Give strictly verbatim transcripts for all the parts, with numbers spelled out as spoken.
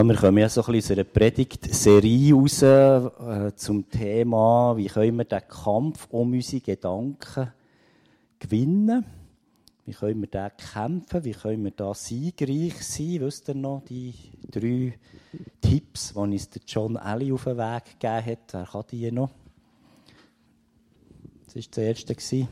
Wir kommen ja so ein bisschen aus einer Predigtserie raus äh, zum Thema, wie können wir den Kampf um unsere Gedanken gewinnen? Wie können wir den kämpfen? Wie können wir da siegreich sein? Wisst ihr noch, die drei Tipps, die uns der John Ellie auf den Weg gegeben hat? Wer kann die noch? Das war das erste.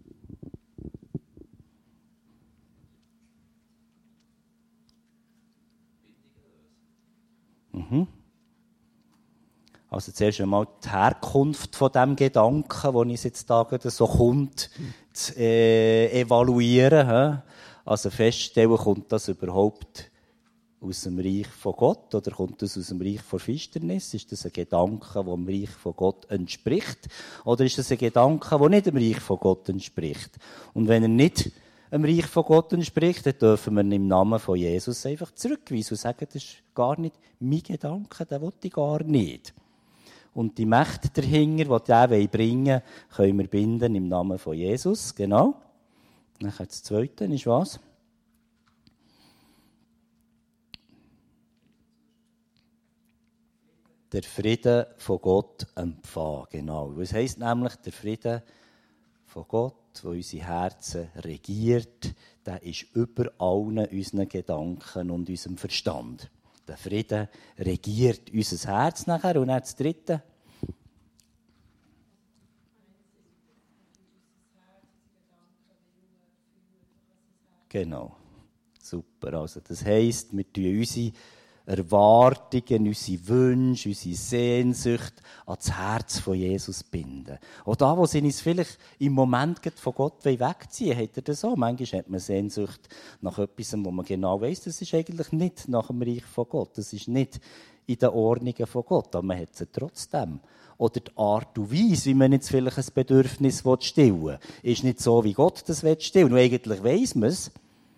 Mhm. Also zuerst einmal die Herkunft von dem Gedanken, der uns jetzt da so kommt, zu äh, evaluieren. He? Also feststellen, kommt das überhaupt aus dem Reich von Gott oder kommt das aus dem Reich von Finsternis? Ist das ein Gedanke, der dem Reich von Gott entspricht? Oder ist das ein Gedanke, der nicht dem Reich von Gott entspricht? Und wenn er nicht dem Reich von Gott entspricht, dann dürfen wir ihn im Namen von Jesus einfach zurückweisen und sagen, das ist gar nicht mein Gedanke, den will ich gar nicht. Und die Mächte dahinter, die den bringen wollen, können wir binden im Namen von Jesus. Genau. Dann das Zweite ist was? Der Frieden von Gott empfangen. Genau. Was heisst nämlich, der Frieden von Gott, der unsere Herzen regiert, der ist über allen unseren Gedanken und unserem Verstand. Der Frieden regiert unser Herz nachher. Und dann das Dritte. Genau. Super. Also das heisst, wir tun unsere Erwartungen, unsere Wünsche, unsere Sehnsucht an das Herz von Jesus binden. Auch da, wo sie uns vielleicht im Moment von Gott wegziehen wollen, hat er das auch. Manchmal hat man Sehnsucht nach etwas, wo man genau weiss, das ist eigentlich nicht nach dem Reich von Gott. Das ist nicht in den Ordnungen von Gott, aber man hat sie trotzdem. Oder die Art und Weise, wie man jetzt vielleicht ein Bedürfnis stillen will, ist nicht so, wie Gott das stillen will. Und eigentlich weiss man es.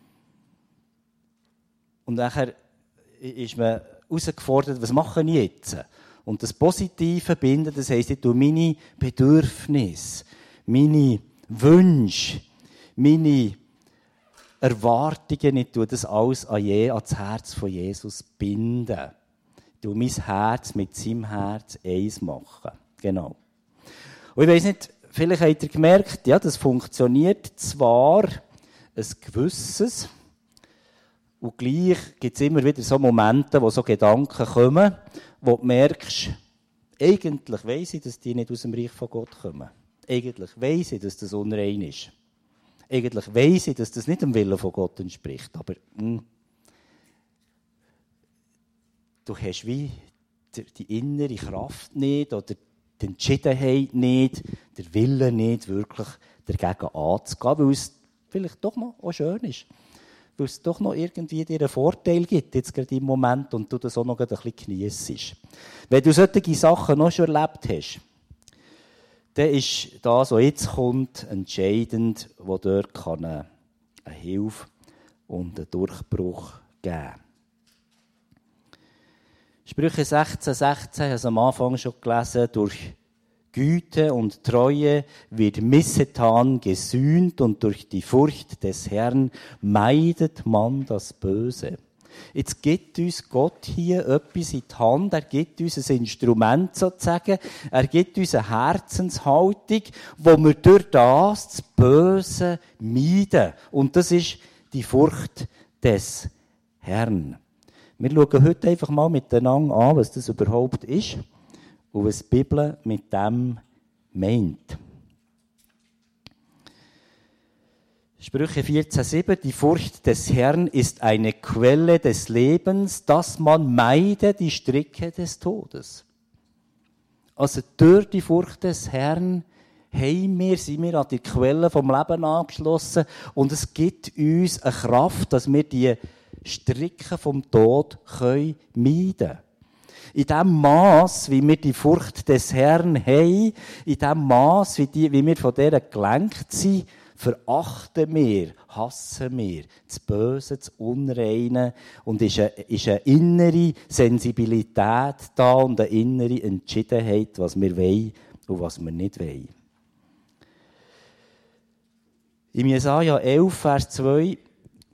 Und nachher ist man herausgefordert, was mache ich jetzt? Und das Positive binden, das heisst, ich tue meine Bedürfnisse, meine Wünsche, meine Erwartungen, ich tue das alles an je, an das Herz von Jesus binden. Ich tue mein Herz mit seinem Herz eins machen. Genau. Und ich weiss nicht, vielleicht habt ihr gemerkt, ja, das funktioniert zwar ein gewisses, und gleich gibt es immer wieder so Momente, wo so Gedanken kommen, wo du merkst, eigentlich weiss ich, dass die nicht aus dem Reich von Gott kommen. Eigentlich weiss ich, dass das unrein ist. Eigentlich weiss ich, dass das nicht dem Willen von Gott entspricht. Aber mh, du hast wie die innere Kraft nicht oder die Entschiedenheit nicht, der Wille nicht, wirklich dagegen anzugehen, weil es vielleicht doch noch auch schön ist. Weil es doch noch irgendwie dir einen Vorteil gibt, jetzt gerade im Moment, und du das auch noch ein bisschen geniessest. Wenn du solche Sachen noch schon erlebt hast, dann ist das, was jetzt kommt, entscheidend, wo dort kann eine, eine Hilfe und einen Durchbruch geben kann. Sprüche sechzehn, sechzehn, ich habe es am Anfang schon gelesen, durch Güte und Treue wird Missetan gesühnt und durch die Furcht des Herrn meidet man das Böse. Jetzt gibt uns Gott hier etwas in die Hand, er gibt uns ein Instrument sozusagen, er gibt uns eine Herzenshaltung, wo wir durch das das Böse meiden. Und das ist die Furcht des Herrn. Wir schauen heute einfach mal miteinander an, was das überhaupt ist. Und was die Bibel mit dem meint. Sprüche vierzehn, sieben. Die Furcht des Herrn ist eine Quelle des Lebens, dass man meide die Stricke des Todes. Also durch die Furcht des Herrn haben wir, sind wir an die Quelle vom Leben angeschlossen und es gibt uns eine Kraft, dass wir die Stricke vom Tod meiden können. In dem Maß, wie wir die Furcht des Herrn haben, in dem Maß, wie, die, wie wir von dieser gelenkt sind, verachten wir, hassen wir das Böse, das Unreine und ist eine, ist eine innere Sensibilität da und eine innere Entschiedenheit, was wir wollen und was wir nicht wollen. Im Jesaja elf, Vers zwei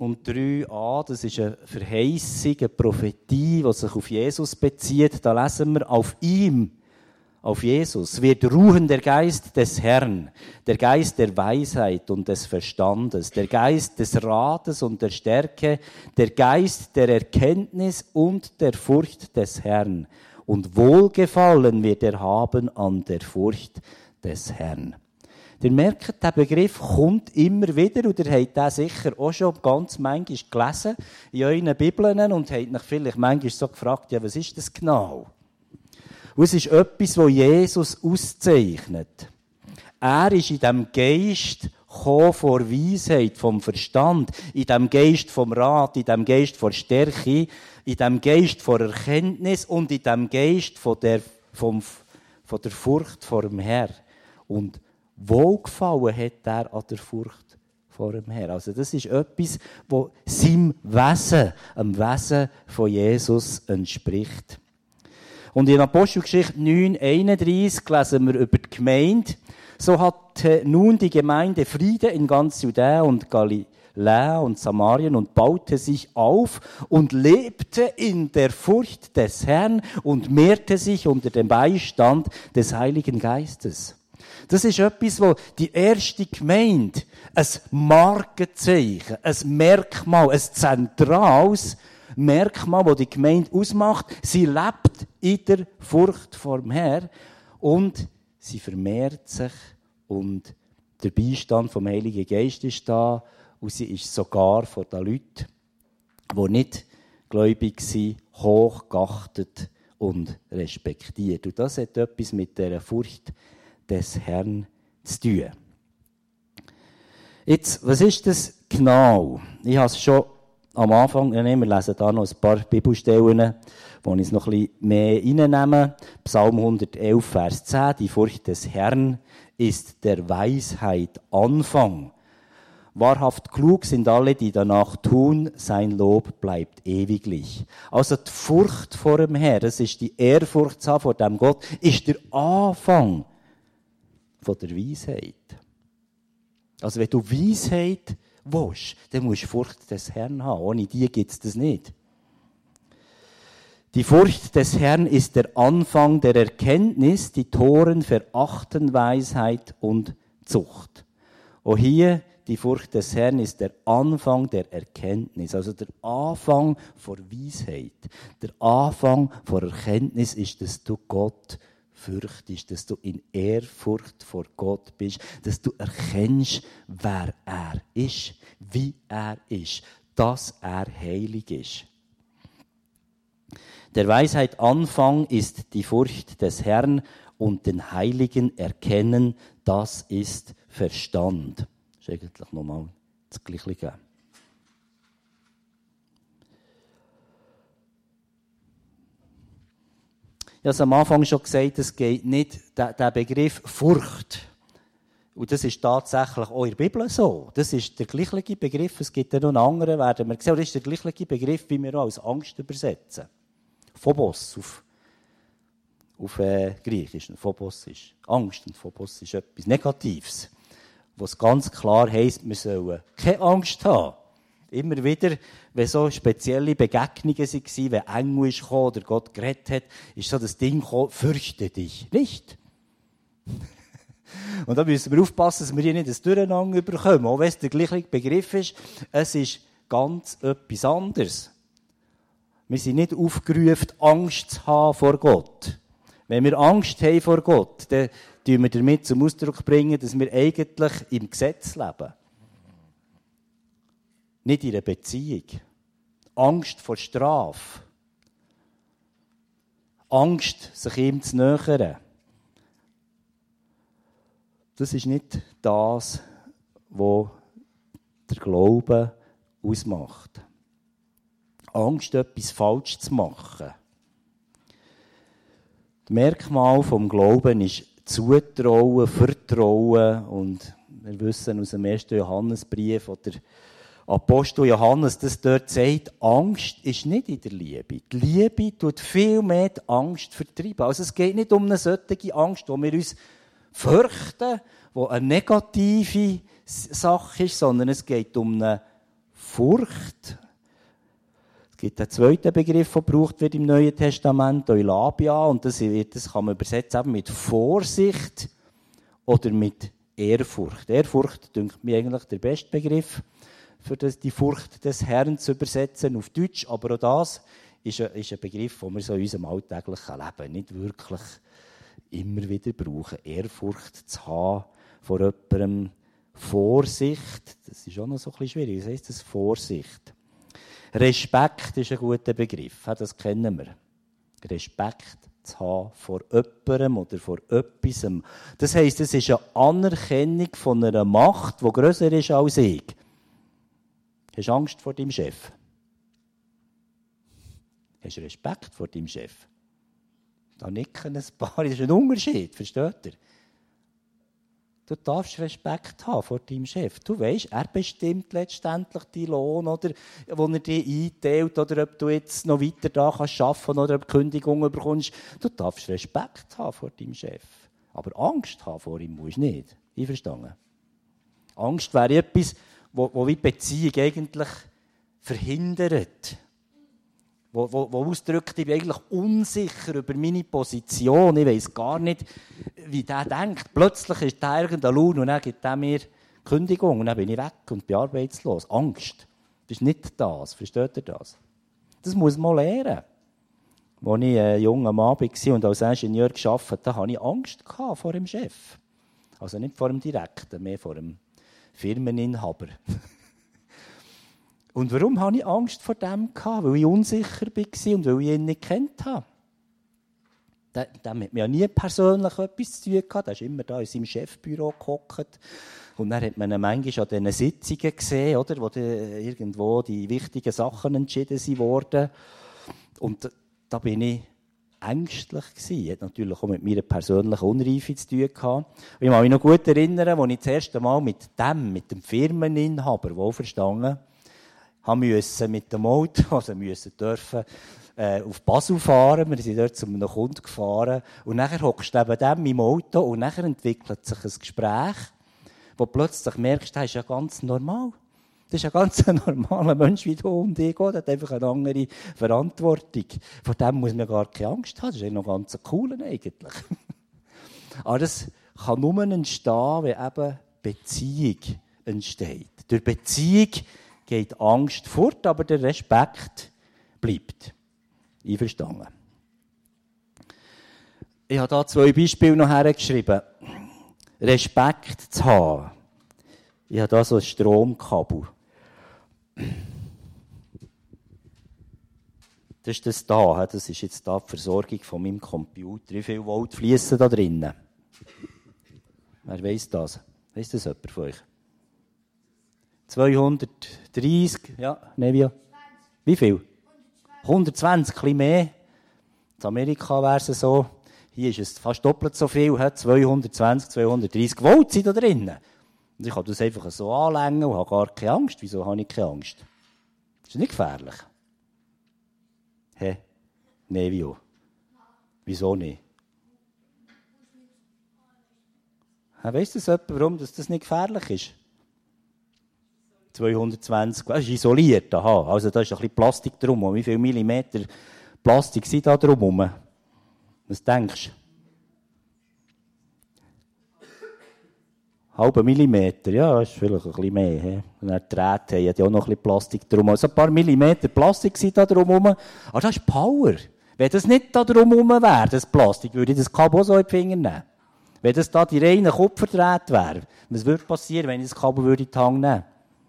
und drei a, das ist eine Verheißung, eine Prophetie, die sich auf Jesus bezieht. Da lesen wir, auf ihm, auf Jesus, wird ruhen der Geist des Herrn, der Geist der Weisheit und des Verstandes, der Geist des Rates und der Stärke, der Geist der Erkenntnis und der Furcht des Herrn. Und Wohlgefallen wird er haben an der Furcht des Herrn. Ihr merkt, der Begriff kommt immer wieder, und ihr habt den sicher auch schon ganz manchmal gelesen in euren Bibeln und habt euch vielleicht manchmal so gefragt, ja, was ist das genau? Und es ist etwas, das Jesus auszeichnet. Er ist in diesem Geist gekommen vor Weisheit, vom Verstand, in diesem Geist vom Rat, in diesem Geist vor Stärke, in diesem Geist vor Erkenntnis und in diesem Geist von der, vom, von der Furcht vor dem Herrn. Und Wohlgefallen hat er an der Furcht vor dem Herrn. Also das ist etwas, das seinem Wesen, dem Wesen von Jesus entspricht. Und in Apostelgeschichte neun einunddreissig lesen wir über die Gemeinde. So hatte nun die Gemeinde Friede in ganz Judäa und Galiläa und Samarien und baute sich auf und lebte in der Furcht des Herrn und mehrte sich unter dem Beistand des Heiligen Geistes. Das ist etwas, wo die erste Gemeinde ein Markenzeichen, ein Merkmal, ein zentrales Merkmal, das die Gemeinde ausmacht. Sie lebt in der Furcht vor dem Herrn und sie vermehrt sich und der Beistand vom Heiligen Geist ist da und sie ist sogar von den Leuten, die nicht gläubig sind, hochgeachtet und respektiert. Und das hat etwas mit der Furcht des Herrn zu tun. Jetzt, was ist das genau? Ich habe es schon am Anfang, ja, wir lesen da noch ein paar Bibelstellen, wo ich es noch ein bisschen mehr reinnehme. Psalm hundertelf, Vers zehn. Die Furcht des Herrn ist der Weisheit Anfang. Wahrhaft klug sind alle, die danach tun, sein Lob bleibt ewiglich. Also die Furcht vor dem Herrn, das ist die Ehrfurcht vor dem Gott, ist der Anfang von der Weisheit. Also wenn du Weisheit willst, dann musst du Furcht des Herrn haben. Ohne die gibt es das nicht. Die Furcht des Herrn ist der Anfang der Erkenntnis, die Toren verachten Weisheit und Zucht. Auch hier, die Furcht des Herrn ist der Anfang der Erkenntnis, also der Anfang vor Weisheit. Der Anfang vor Erkenntnis ist, dass du Gott fürchtest, dass du in Ehrfurcht vor Gott bist, dass du erkennst, wer er ist, wie er ist, dass er heilig ist. Der Weisheit Anfang ist die Furcht des Herrn und den Heiligen erkennen, das ist Verstand. Das ist eigentlich nochmal das Gleiche. Ich habe es am Anfang schon gesagt, es geht nicht, der, der Begriff Furcht. Und das ist tatsächlich auch in der Bibel so. Das ist der gleiche Begriff, es gibt ja noch einen anderen, werden wir sehen, das ist der gleiche Begriff, wie wir auch als Angst übersetzen. Phobos auf, auf äh, Griechisch. Phobos ist Angst und Phobos ist etwas Negatives. Was ganz klar heisst, wir sollen keine Angst haben. Immer wieder, wenn so spezielle Begegnungen waren, wenn Engel ist gekommen oder Gott geredet hat, ist so das Ding gekommen, fürchte dich nicht. Und da müssen wir aufpassen, dass wir hier nicht ein Durcheinander bekommen. Auch wenn es der gleiche Begriff ist, es ist ganz etwas anderes. Wir sind nicht aufgerufen, Angst zu haben vor Gott. Wenn wir Angst haben vor Gott, dann bringen wir damit zum Ausdruck bringen, dass wir eigentlich im Gesetz leben. Nicht in einer Beziehung. Angst vor Strafe. Angst, sich ihm zu nähern. Das ist nicht das, was der Glaube ausmacht. Angst, etwas falsch zu machen. Das Merkmal vom Glauben ist Zutrauen, Vertrauen. Und wir wissen aus dem ersten Johannesbrief, wo der Apostel Johannes das dort sagt, Angst ist nicht in der Liebe. Die Liebe tut viel mehr die Angst vertreiben. Also es geht nicht um eine solche Angst, wo wir uns fürchten, die eine negative Sache ist, sondern es geht um eine Furcht. Es gibt einen zweiten Begriff, der gebraucht wird im Neuen Testament, Eulabia, und das, wird, das kann man übersetzen eben mit Vorsicht oder mit Ehrfurcht. Ehrfurcht, denkt mir eigentlich der beste Begriff, für das, die Furcht des Herrn zu übersetzen auf Deutsch, aber auch das ist ein, ist ein Begriff, den wir so in unserem alltäglichen Leben nicht wirklich immer wieder brauchen. Ehrfurcht zu haben vor jemandem, Vorsicht, das ist auch noch so ein bisschen schwierig, was heisst das? Vorsicht. Respekt ist ein guter Begriff, das kennen wir. Respekt zu haben vor jemandem oder vor etwas. Das heisst, es ist eine Anerkennung von einer Macht, die grösser ist als ich. Hast du Angst vor deinem Chef? Hast du Respekt vor deinem Chef? Da nicken ein paar, das ist ein Unterschied, versteht ihr? Du darfst Respekt haben vor deinem Chef. Du weisst, er bestimmt letztendlich deinen Lohn, oder, wo er dir einteilt, oder ob du jetzt noch weiter da kannst arbeiten oder ob du Kündigung bekommst. Du darfst Respekt haben vor deinem Chef. Aber Angst haben vor ihm musst du nicht. Einverstanden? Angst wäre etwas, wo, wo die Beziehung eigentlich verhindert. Wo, wo, wo ausdrückt, ich bin eigentlich unsicher über meine Position. Ich weiss gar nicht, wie der denkt. Plötzlich ist der irgendein Lohn und dann gibt er mir Kündigung und dann bin ich weg und bin arbeitslos. Angst. Das ist nicht das. Versteht ihr das? Das muss man lernen. Als ich ein junger Mann war und als Ingenieur gearbeitet habe, hatte ich Angst vor dem Chef. Also nicht vor dem Direkten, mehr vor dem Firmeninhaber. Und warum hatte ich Angst vor dem? Weil ich unsicher war und weil ich ihn nicht kennt habe. Der, der hat mir ja nie persönlich etwas zu tun gehabt. Der ist immer da in seinem Chefbüro gehockt. Und dann hat man ihn manchmal an diesen Sitzungen gesehen, oder, wo die, irgendwo die wichtigen Sachen entschieden wurden. Und da bin ich ängstlich gewesen. Das hat natürlich auch mit meiner persönlichen Unreife zu tun gehabt. Und ich kann mich noch gut erinnern, als ich das erste Mal mit dem, mit dem Firmeninhaber, wohlverstanden, haben müssen mit dem Auto, also müssen dürfen, äh, auf Basel fahren. Wir sind dort zu einem Kunden gefahren. Und nachher hockst du neben dem im Auto und nachher entwickelt sich ein Gespräch, wo du plötzlich merkst, das ist ja ganz normal. Das ist ein ganz normaler Mensch wie du und ich. Der hat einfach eine andere Verantwortung. Vor dem muss man gar keine Angst haben. Das ist eigentlich noch ganz cool eigentlich. Aber das kann nur entstehen, wenn eben Beziehung entsteht. Durch Beziehung geht Angst fort, aber der Respekt bleibt. Einverstanden. Ich habe hier zwei Beispiele noch hergeschrieben. Respekt zu haben. Ich habe hier so ein Stromkabel. Das ist das da. Das ist jetzt da die Versorgung von meinem Computer. Wie viel Volt fließen da drinnen? Wer weiss das? Weiss das jemand von euch? zweihundertdreißig, ja, Nevia. Wie viel? hundertzwanzig, ein bisschen mehr. In Amerika wäre es so. Hier ist es fast doppelt so viel. zweihundertzwanzig, zweihundertdreißig Volt sind da drinnen. Und ich kann das einfach so anlängen und habe gar keine Angst. Wieso habe ich keine Angst? Das ist nicht gefährlich. Hä? Hey, Nevio. Wieso nicht? Weißt du jemand, warum das nicht gefährlich ist? zweihundertzwanzig, das ist isoliert. Aha. Also da ist ein bisschen Plastik drum. Wie viele Millimeter Plastik sind da drum? Was denkst du? Halber Millimeter, ja, das ist vielleicht ein bisschen mehr. He? Und dann die Drähte haben ja auch noch ein bisschen Plastik drum. Also ein paar Millimeter Plastik sind da drum. Aber das ist Power. Wenn das nicht da drum wäre, das Plastik, würde ich das Kabel auch so in die Finger nehmen. Wenn das da die reinen Kupferdrähte wäre, was würde passieren, wenn ich das Kabel würde in die Hand nehmen?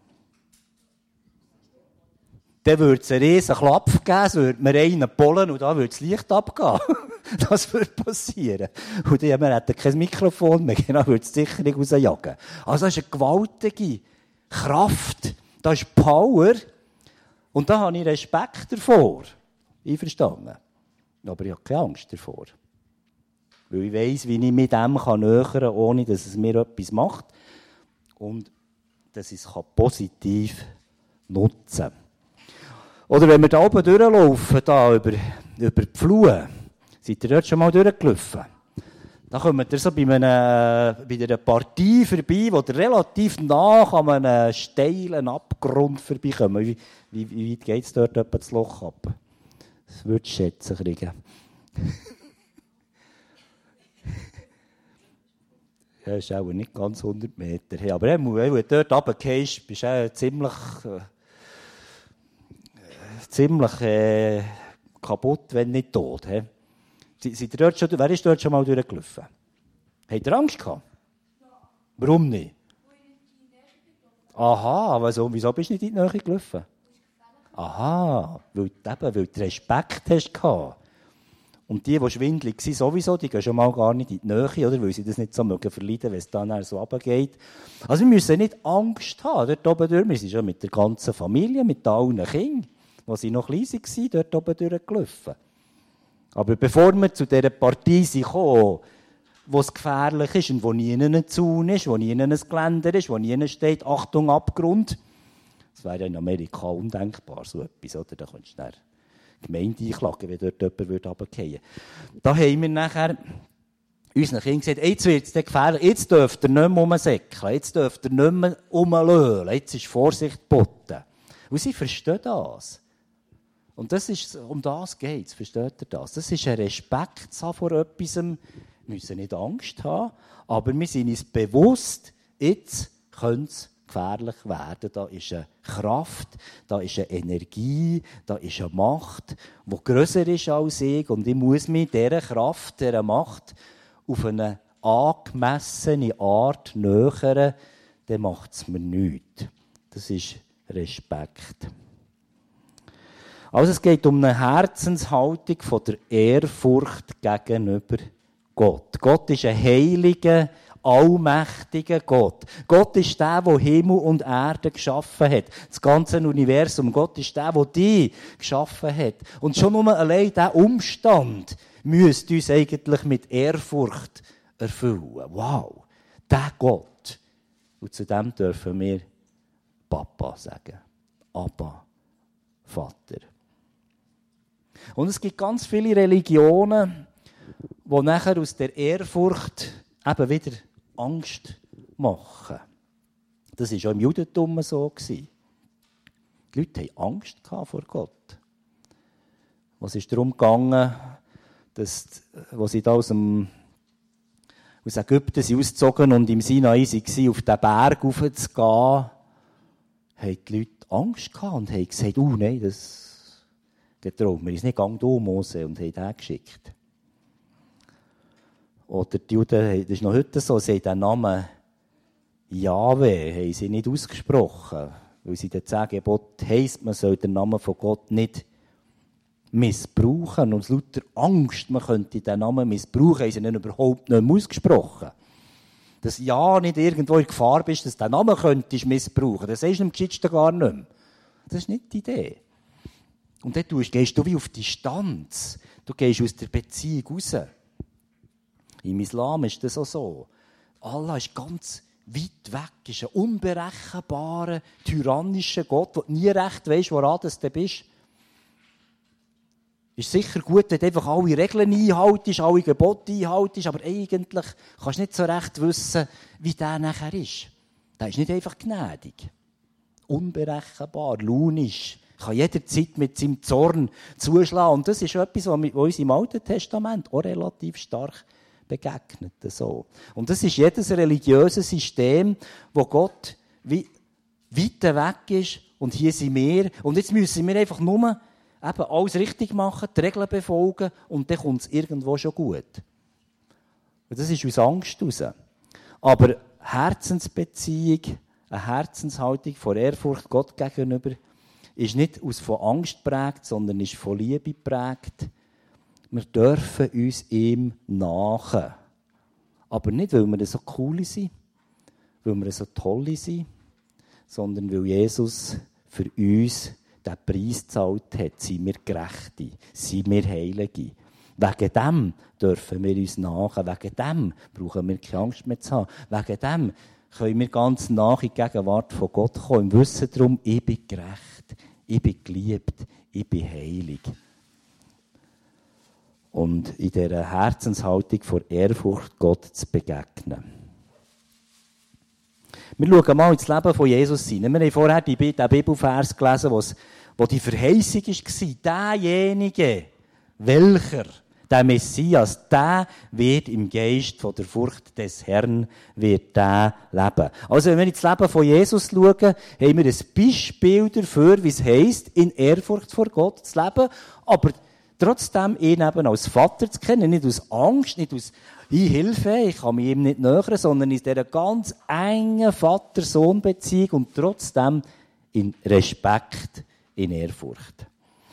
Dann würde es einen riesen Klapp geben, es würde mir einen Pollen und da würde das Licht abgehen. Das würde passieren. Und dann wir hätten kein Mikrofon mehr, genau, würde es sicher nicht rausjagen. Also das ist eine gewaltige Kraft, das ist Power und da habe ich Respekt davor. Einverstanden? Aber ich habe keine Angst davor. Weil ich weiss, wie ich mit dem nähern kann, ohne dass es mir etwas macht und dass ich es positiv nutzen kann. Oder wenn wir da oben durchlaufen, da über, über die Flur, seid ihr dort schon mal durchgelaufen? Da kommt ihr so bei, einem, bei einer Partie vorbei, wo ihr relativ nah an einem steilen Abgrund vorbeikommt. Wie, wie, wie weit geht es dort etwa das Loch ab? Das würdest du schätzen kriegen. Ja, das ist auch nicht ganz hundert Meter. Hey, aber wenn du dort runtergehst, bist du auch ziemlich, äh, ziemlich äh, kaputt, wenn nicht tot. He? Seid ihr dort schon, wer ist dort schon mal durchgelaufen? Habt ihr Angst gehabt? Ja. Warum nicht? Aha, also, wieso bist du nicht in die Nähe gelaufen? Aha, weil du, eben, weil du Respekt hast gehabt. Und die, die schwindelig waren, sowieso, die gehen schon mal gar nicht in die Nähe, oder? Weil sie das nicht so mögen verleiden, wenn es dann so runtergeht. Also wir müssen nicht Angst haben, dort oben durch. Wir sind schon mit der ganzen Familie, mit allen Kindern, die sie noch klein waren, dort oben durchgelaufen. Aber bevor wir zu dieser Partie kommen, wo es gefährlich ist und wo nie ein Zaun ist, wo nie ein Geländer ist, wo nie steht, Achtung, Abgrund. Das wäre ja in Amerika undenkbar, so etwas, oder? Da könntest du die Gemeinde einklagen, wenn dort jemand runterfallen würde. Da haben wir nachher unseren Kindern gesagt, jetzt wird es gefährlich, jetzt dürft ihr nicht mehr rumsäckeln, jetzt dürft ihr nicht mehr rumlöhlen, jetzt ist Vorsicht geboten. Und sie verstehen das. Und das ist, um das geht es, versteht ihr das? Das ist ein Respekt vor etwas. Wir müssen nicht Angst haben, aber wir sind uns bewusst, jetzt könnte es gefährlich werden. Da ist eine Kraft, da ist eine Energie, da ist eine Macht, die grösser ist als ich. Und ich muss mich dieser Kraft, dieser Macht auf eine angemessene Art nähern, dann macht es mir nichts. Das ist Respekt. Also es geht um eine Herzenshaltung von der Ehrfurcht gegenüber Gott. Gott ist ein heiliger, allmächtiger Gott. Gott ist der, der Himmel und Erde geschaffen hat. Das ganze Universum. Gott ist der, der dich geschaffen hat. Und schon nur allein dieser Umstand müsste uns eigentlich mit Ehrfurcht erfüllen. Wow, der Gott. Und zu dem dürfen wir Papa sagen. Abba, Vater. Und es gibt ganz viele Religionen, die nachher aus der Ehrfurcht eben wieder Angst machen. Das war auch im Judentum so. Die Leute hatten Angst vor Gott. Was ist darum gegangen, dass, als sie da aus, dem, aus Ägypten sind ausgezogen und im Sinai waren, auf den Berg raufzugehen, haben die Leute Angst gehabt und haben gesagt, oh nein, das getraut mir ist nicht, gang du, Mose, und haben den geschickt. Oder die Juden, das ist noch heute so, sie haben den Namen Jahwe haben sie nicht ausgesprochen, weil sie den zehn Geboten heisst, man soll den Namen von Gott nicht missbrauchen. Und aus lauter Angst, man könnte den Namen missbrauchen, haben sie ihn überhaupt nicht mehr ausgesprochen. Dass ja nicht irgendwo in Gefahr bist, dass du den Namen könntest missbrauchen. Das sagst du dem Geschichten gar nicht mehr. Das ist nicht die Idee. Und dann gehst du wie auf Distanz. Du gehst aus der Beziehung raus. Im Islam ist das auch so. Allah ist ganz weit weg, ist ein unberechenbarer, tyrannischer Gott, wo du nie recht weisst, woran du bist. Ist sicher gut, wenn du einfach alle Regeln einhaltest, alle Gebote einhaltest, aber eigentlich kannst du nicht so recht wissen, wie der nachher ist. Der ist nicht einfach gnädig. Unberechenbar, launisch. Kann jederzeit mit seinem Zorn zuschlagen. Und das ist etwas, was uns im Alten Testament auch relativ stark begegnet. So. Und das ist jedes religiöse System, wo Gott wie weiter weg ist und hier sind wir. Und jetzt müssen wir einfach nur eben alles richtig machen, die Regeln befolgen und dann kommt es irgendwo schon gut. Und das ist aus Angst heraus. Aber Herzensbeziehung, eine Herzenshaltung von Ehrfurcht Gott gegenüber, ist nicht aus von Angst geprägt, sondern ist von Liebe geprägt. Wir dürfen uns ihm nachen. Aber nicht, weil wir so cool sind, weil wir so toll sind, sondern weil Jesus für uns den Preis gezahlt hat. Sind wir Gerechte, sind wir Heilige. Wegen dem dürfen wir uns nachen. Wegen dem brauchen wir keine Angst mehr zu haben. Wegen dem können wir ganz nah in die Gegenwart von Gott kommen. Im Wissen darum, ich bin gerecht, ich bin geliebt, ich bin heilig. und in dieser Herzenshaltung vor Ehrfurcht Gott zu begegnen. Wir schauen mal ins Leben von Jesus hinein. Wir haben vorher den Bibelvers gelesen, wo die Verheißung war, derjenige, welcher, der Messias, der wird im Geist von der Furcht des Herrn wird der leben. Also wenn wir ins Leben von Jesus schauen, haben wir ein Beispiel dafür, wie es heisst, in Ehrfurcht vor Gott zu leben, aber trotzdem ihn eben als Vater zu kennen, nicht aus Angst, nicht aus «Ich Hilfe, ich kann mich ihm nicht nähern», sondern in dieser ganz engen Vater-Sohn-Beziehung und trotzdem in Respekt, in Ehrfurcht.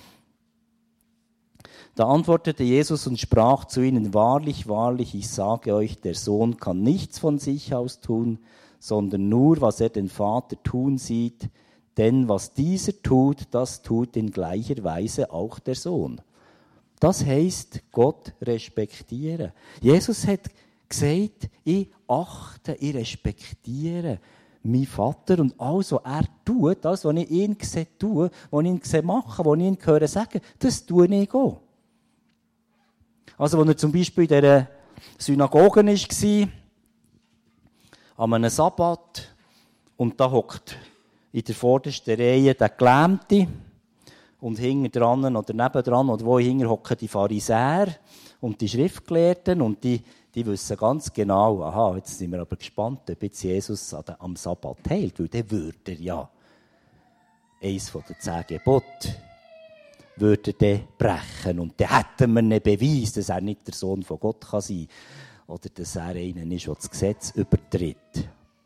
Da antwortete Jesus und sprach zu ihnen: Wahrlich, wahrlich, ich sage euch, der Sohn kann nichts von sich aus tun, sondern nur, was er den Vater tun sieht. Denn was dieser tut, das tut in gleicher Weise auch der Sohn. Das heisst, Gott respektieren. Jesus hat gesagt, ich achte, ich respektiere meinen Vater und alles, was er tut, das, was ich ihn sehe tun, was ich ihn sehe machen, was ich ihn höre sagen, das tue ich auch. Also, als er zum Beispiel in dieser Synagoge war, an einem Sabbat, und da hockt in der vordersten Reihe der Gelähmte, und hinten dran oder nebendran oder wo hinten hocken die Pharisäer und die Schriftgelehrten und die, die wissen ganz genau, aha, jetzt sind wir aber gespannt, ob jetzt Jesus am Sabbat heilt, weil dann würde er ja eins von den zehn Geboten würde er brechen und dann hätten wir einen Beweis, dass er nicht der Sohn von Gott kann sein oder dass er einer ist, der das Gesetz übertritt.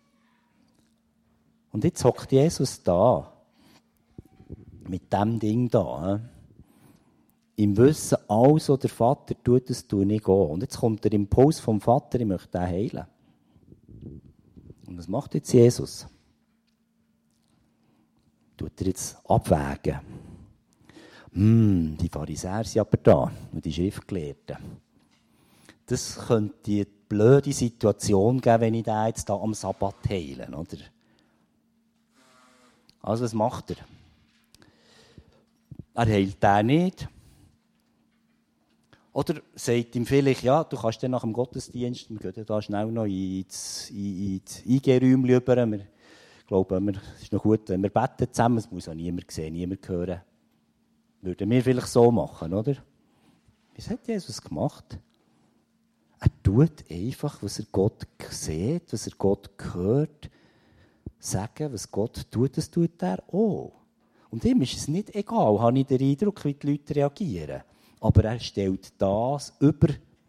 Und jetzt hockt Jesus da, mit dem Ding da. Im Wissen, alles, was der Vater tut, das tue ich auch. Und jetzt kommt der Impuls vom Vater, ich möchte den heilen. Und was macht jetzt Jesus? Tut er jetzt abwägen. Hm, die Pharisäer sind aber da, und die Schriftgelehrten. Das könnte die blöde Situation geben, wenn ich den jetzt da am Sabbat heile, oder? Also was macht er? Er heilt den nicht. Oder sagt ihm vielleicht, ja, du kannst dann nach dem Gottesdienst, wir gehen da schnell noch ins, ins I G-Räumchen rüber. Wir glauben, es ist noch gut, wenn wir beten zusammen, es muss auch niemand sehen, niemand hören. Würden wir vielleicht so machen, oder? Was hat Jesus gemacht? Er tut einfach, was er Gott sieht, was er Gott hört, sagen, was Gott tut, das tut er auch. Und ihm ist es nicht egal, habe ich den Eindruck, wie die Leute reagieren. Aber er stellt das über,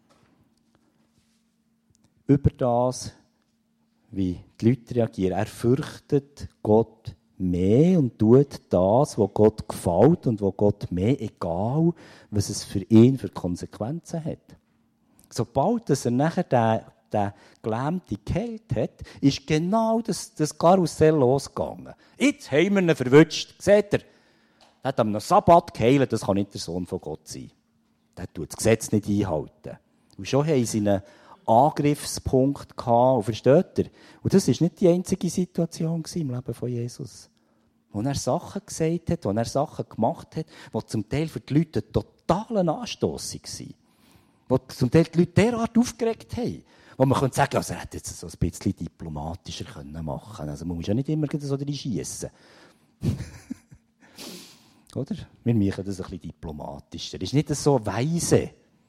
über das, wie die Leute reagieren. Er fürchtet Gott mehr und tut das, was Gott gefällt und was Gott mehr, egal, was es für ihn für Konsequenzen hat. Sobald dass er nachher den, den Gelähmten geheilt hat, ist genau das, das Karussell losgegangen. Jetzt haben wir ihn verwünscht. Seht ihr? Er hat am Sabbat geheilt, das kann nicht der Sohn von Gott sein. Der tut das Gesetz nicht einhalten. Und schon haben sie einen Angriffspunkt gehabt, versteht ihr? Und das war nicht die einzige Situation im Leben von Jesus. Wo er Sachen gesagt hat, wo er Sachen gemacht hat, die zum Teil für die Leute einen totalen Anstoss waren. Wo zum Teil die Leute derart aufgeregt haben. Wo man könnte sagen, also er hätte jetzt so ein bisschen diplomatischer machen können. Also man muss ja nicht immer so schiessen. Oder? Wir machen das ein bisschen diplomatischer. Das ist nicht so weise.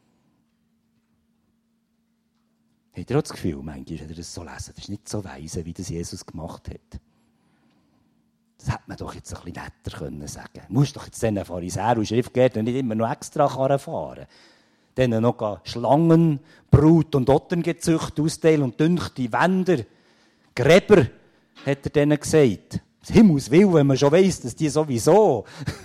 Habt ihr auch das Gefühl, manchmal, wenn ihr das so lesen, das ist nicht so weise, wie das Jesus gemacht hat. Das hätte man doch jetzt ein bisschen netter können sagen. Du musst doch jetzt diesen Pharisäern und Schriftgelehrten nicht immer noch extra Karren fahren. Denen noch Schlangen, Brut und Otterngezücht austeilen und dünkte Wände, Gräber, hat er denen gesagt. Das Himmels Willen, wenn man schon weiss, dass die sowieso,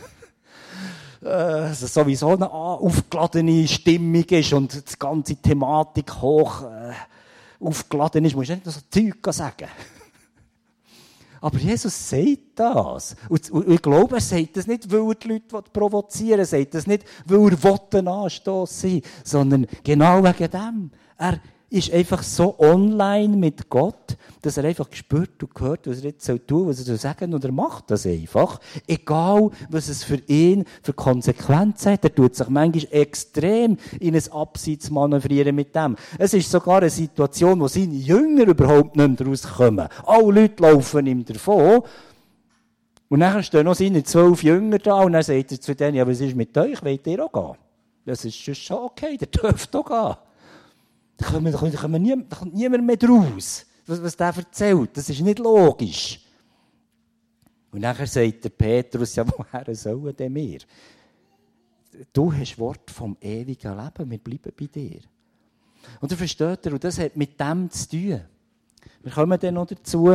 äh, sowieso eine aufgeladene Stimmung ist und die ganze Thematik hoch äh, aufgeladen ist, musst du nicht so Zeug sagen. Aber Jesus sagt das. Und, und ich glaube, er sagt das nicht, weil er die Leute provozieren will. Er sagt das nicht, weil er einen Anstoss sein will, sondern genau wegen dem. Er ist einfach so online mit Gott, dass er einfach spürt und hört, was er jetzt tun soll, was er sagen soll, und er macht das einfach. Egal, was es für ihn für Konsequenzen hat. Er tut sich manchmal extrem in ein Abseits manövrieren mit dem. Es ist sogar eine Situation, wo seine Jünger überhaupt nicht mehr rauskommen. Alle Leute laufen ihm davon. Und dann stehen noch seine zwölf Jünger da und dann sagt er zu denen, ja, was ist mit euch? Wollt ihr auch gehen? Das ist schon okay, der dürft auch gehen. Da kommt, da kommt, da kommt, nie, da kommt niemand mehr draus, was, was der erzählt. Das ist nicht logisch. Und nachher sagt der Petrus, ja, woher sollen denn wir? Du hast Wort vom ewigen Leben, wir bleiben bei dir. Und da versteht ihr, und das hat mit dem zu tun. Wir kommen dann noch dazu.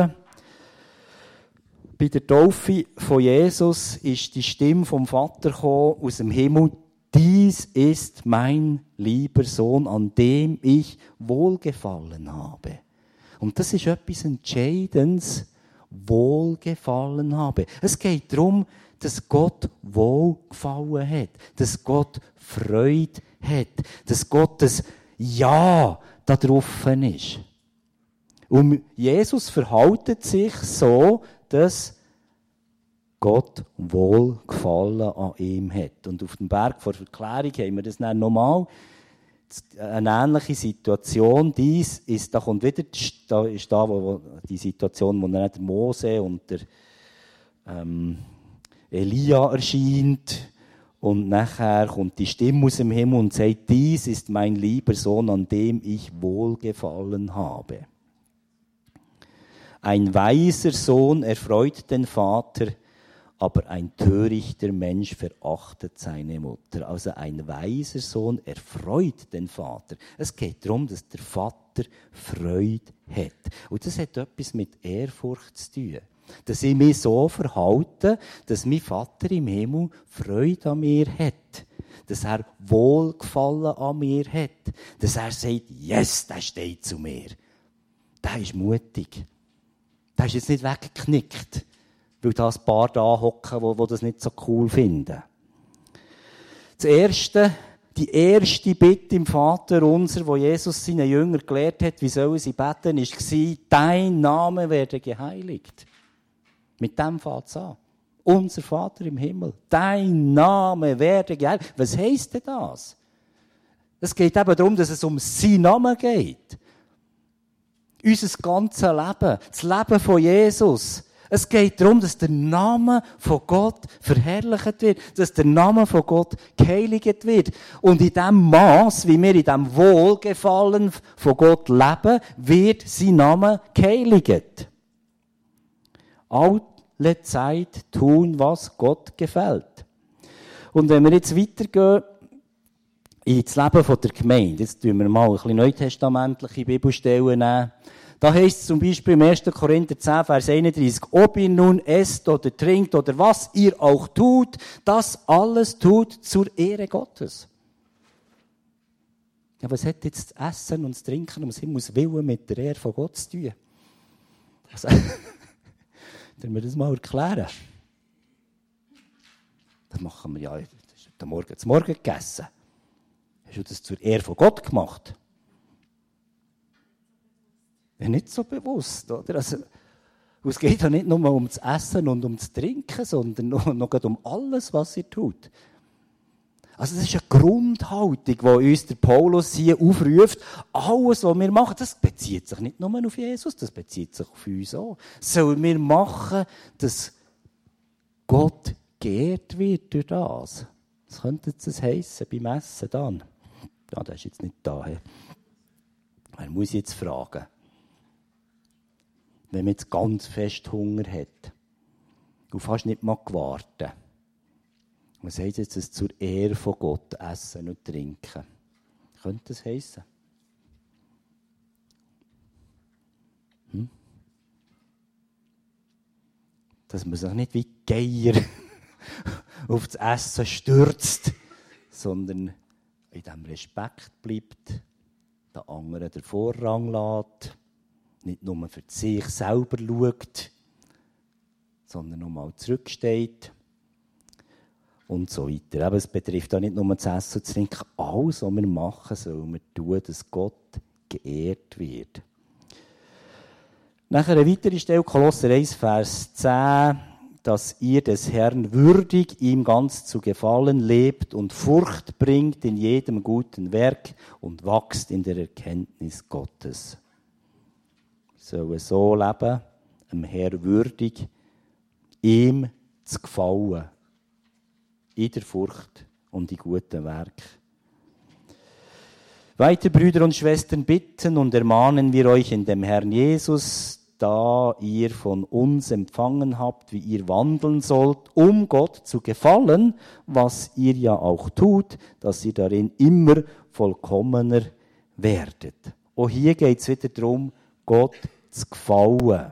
Bei der Taufe von Jesus ist die Stimme vom Vater gekommen, aus dem Himmel. Dies ist mein lieber Sohn, an dem ich Wohlgefallen habe. Und das ist etwas Entscheidendes, Wohlgefallen habe. Es geht darum, dass Gott Wohlgefallen hat, dass Gott Freude hat, dass Gottes Ja da drauf ist. Und Jesus verhält sich so, dass Gott Wohlgefallen an ihm hat. Und auf dem Berg vor Verklärung haben wir das dann nochmal. Eine ähnliche Situation. Dies ist, da kommt wieder, da ist da, wo die Situation, wo dann der Mose und der ähm, Elia erscheint. Und nachher kommt die Stimme aus dem Himmel und sagt, dies ist mein lieber Sohn, an dem ich Wohlgefallen habe. Ein weiser Sohn erfreut den Vater, aber ein törichter Mensch verachtet seine Mutter. Also ein weiser Sohn erfreut den Vater. Es geht darum, dass der Vater Freude hat. Und das hat etwas mit Ehrfurcht zu tun. Dass ich mich so verhalte, dass mein Vater im Himmel Freude an mir hat. Dass er Wohlgefallen an mir hat. Dass er sagt, yes, der steht zu mir. Der ist mutig. Der ist jetzt nicht weggeknickt, weil da ein paar da hocken, die, die das nicht so cool finden. Das erste, die erste Bitte im Vater unser, wo Jesus seinen Jüngern gelehrt hat, wie sollen sie beten, war, dein Name werde geheiligt. Mit dem fängt es an. Unser Vater im Himmel, dein Name werde geheiligt. Was heisst denn das? Es geht eben darum, dass es um seinen Namen geht. Unser ganzes Leben, das Leben von Jesus. Es geht darum, dass der Name von Gott verherrlicht wird, dass der Name von Gott geheiligt wird. Und in dem Maß, wie wir in dem Wohlgefallen von Gott leben, wird sein Name geheiligt. Alle Zeit tun, was Gott gefällt. Und wenn wir jetzt weitergehen ins Leben der Gemeinde, jetzt tun wir mal ein bisschen neutestamentliche Bibelstellen nehmen. Da heisst es zum Beispiel im ersten Korinther zehn, Vers einunddreißig, ob ihr nun esst oder trinkt oder was ihr auch tut, das alles tut zur Ehre Gottes. Ja, was hat jetzt das Essen und das Trinken um Himmels Willen mit der Ehre von Gott zu tun? Also, können wir das mal erklären? Das machen wir ja, das ist heute Morgen zum Morgen gegessen. Hast du das zur Ehre von Gott gemacht? Ja, nicht so bewusst, oder? Also, es geht ja nicht nur um das Essen und um das Trinken, sondern noch, noch um alles, was ihr tut. Also, das ist eine Grundhaltung, die uns der Paulus hier aufruft. Alles, was wir machen, das bezieht sich nicht nur auf Jesus, das bezieht sich auf uns auch. Sollen wir machen, dass Gott geehrt wird durch das? Was könnte das heissen beim Essen dann? Ja, der ist jetzt nicht da. He. Er muss jetzt fragen. Wenn man jetzt ganz fest Hunger hat und fast nicht mal gewartet, was heisst jetzt, dass zur Ehre von Gott essen und trinken? Könnte das heissen? Hm? Dass man sich nicht wie Geier auf das Essen stürzt, sondern in diesem Respekt bleibt, den anderen den Vorrang lässt, nicht nur für sich selber schaut, sondern nochmal zurücksteht und so weiter. Aber es betrifft auch nicht nur das Essen und das Trinken. Alles, was wir machen, sollen wir tun, dass Gott geehrt wird. Nachher eine weitere Stelle, Kolosser eins, Vers zehn, dass ihr des Herrn würdig, ihm ganz zu gefallen, lebt und Frucht bringt in jedem guten Werk und wächst in der Erkenntnis Gottes. Wir sollen so leben, dem Herrn würdig, ihm zu gefallen, in der Furcht und in guten Werken. Weiter, Brüder und Schwestern, bitten und ermahnen wir euch in dem Herrn Jesus, da ihr von uns empfangen habt, wie ihr wandeln sollt, um Gott zu gefallen, was ihr ja auch tut, dass ihr darin immer vollkommener werdet. Auch hier geht es wieder darum, Gott zu gefallen.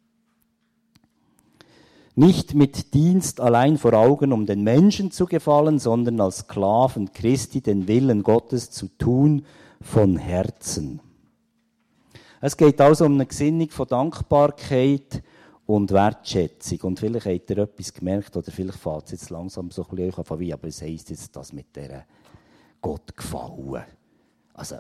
Nicht mit Dienst allein vor Augen, um den Menschen zu gefallen, sondern als Sklaven Christi den Willen Gottes zu tun von Herzen. Es geht also um eine Gesinnung von Dankbarkeit und Wertschätzung. Und vielleicht habt ihr etwas gemerkt, oder vielleicht fällt es jetzt langsam so ein bisschen euch an wie, aber es heisst jetzt das mit dieser Gott gefallen. Also,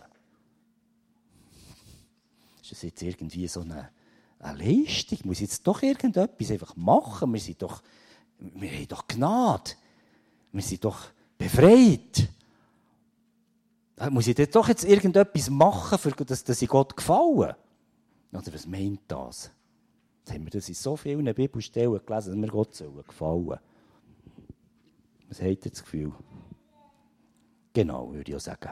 ist das jetzt irgendwie so eine, eine Leistung? Muss jetzt doch irgendetwas einfach machen? Wir sind doch, wir haben doch Gnade. Wir sind doch befreit. Muss ich doch jetzt irgendetwas machen, für dass, dass ich Gott gefallen? Oder was meint das? Jetzt haben wir das in so vielen Bibelstellen gelesen, dass wir Gott gefallen sollen. Was habt ihr das Gefühl? Genau, würde ich auch sagen.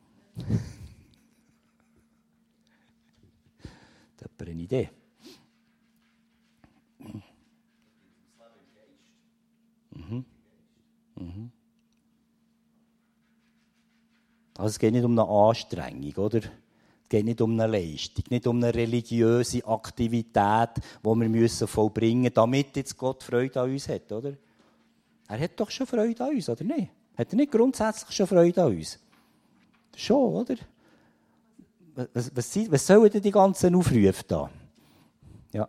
Da habt ihr eine Idee. Mhm. Mhm. Also es geht nicht um eine Anstrengung, oder? Es geht nicht um eine Leistung, nicht um eine religiöse Aktivität, die wir müssen vollbringen müssen, damit jetzt Gott Freude an uns hat, oder? Er hat doch schon Freude an uns, oder nicht? Hat er nicht grundsätzlich schon Freude an uns? Schon, oder? Was, was, was sollen denn die ganzen Aufrufe da? Ja.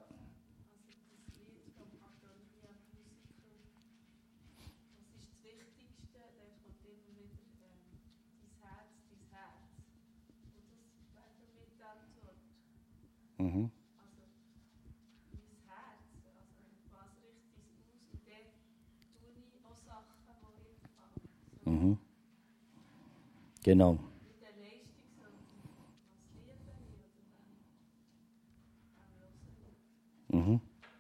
Mhm. Also, mein Herz, also was richtet es aus und dort tue ich auch Sachen, die ich kann. Mhm. Genau. Mit der Leistung, sondern was liebe ich oder Mhm.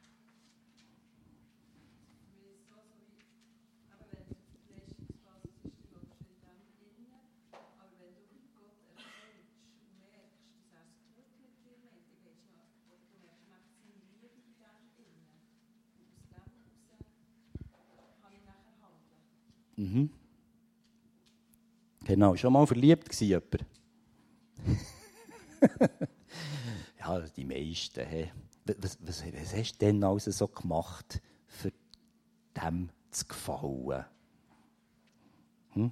aber wenn du auf die Leistungsbasis bist, dann läufst du in dem innen. Aber wenn du Gott erkennst und merkst, dass er es gut mit dir meint, dann gehst du noch, oder du merkst nach seine Liebe in dem innen. Und aus dem heraus kann ich nachher handeln. Mhm. Genau, schon mal verliebt gewesen, jemand? Ja, die meisten. Hey. Was, was, was hast du denn also so gemacht, für dem zu gefallen? Hm?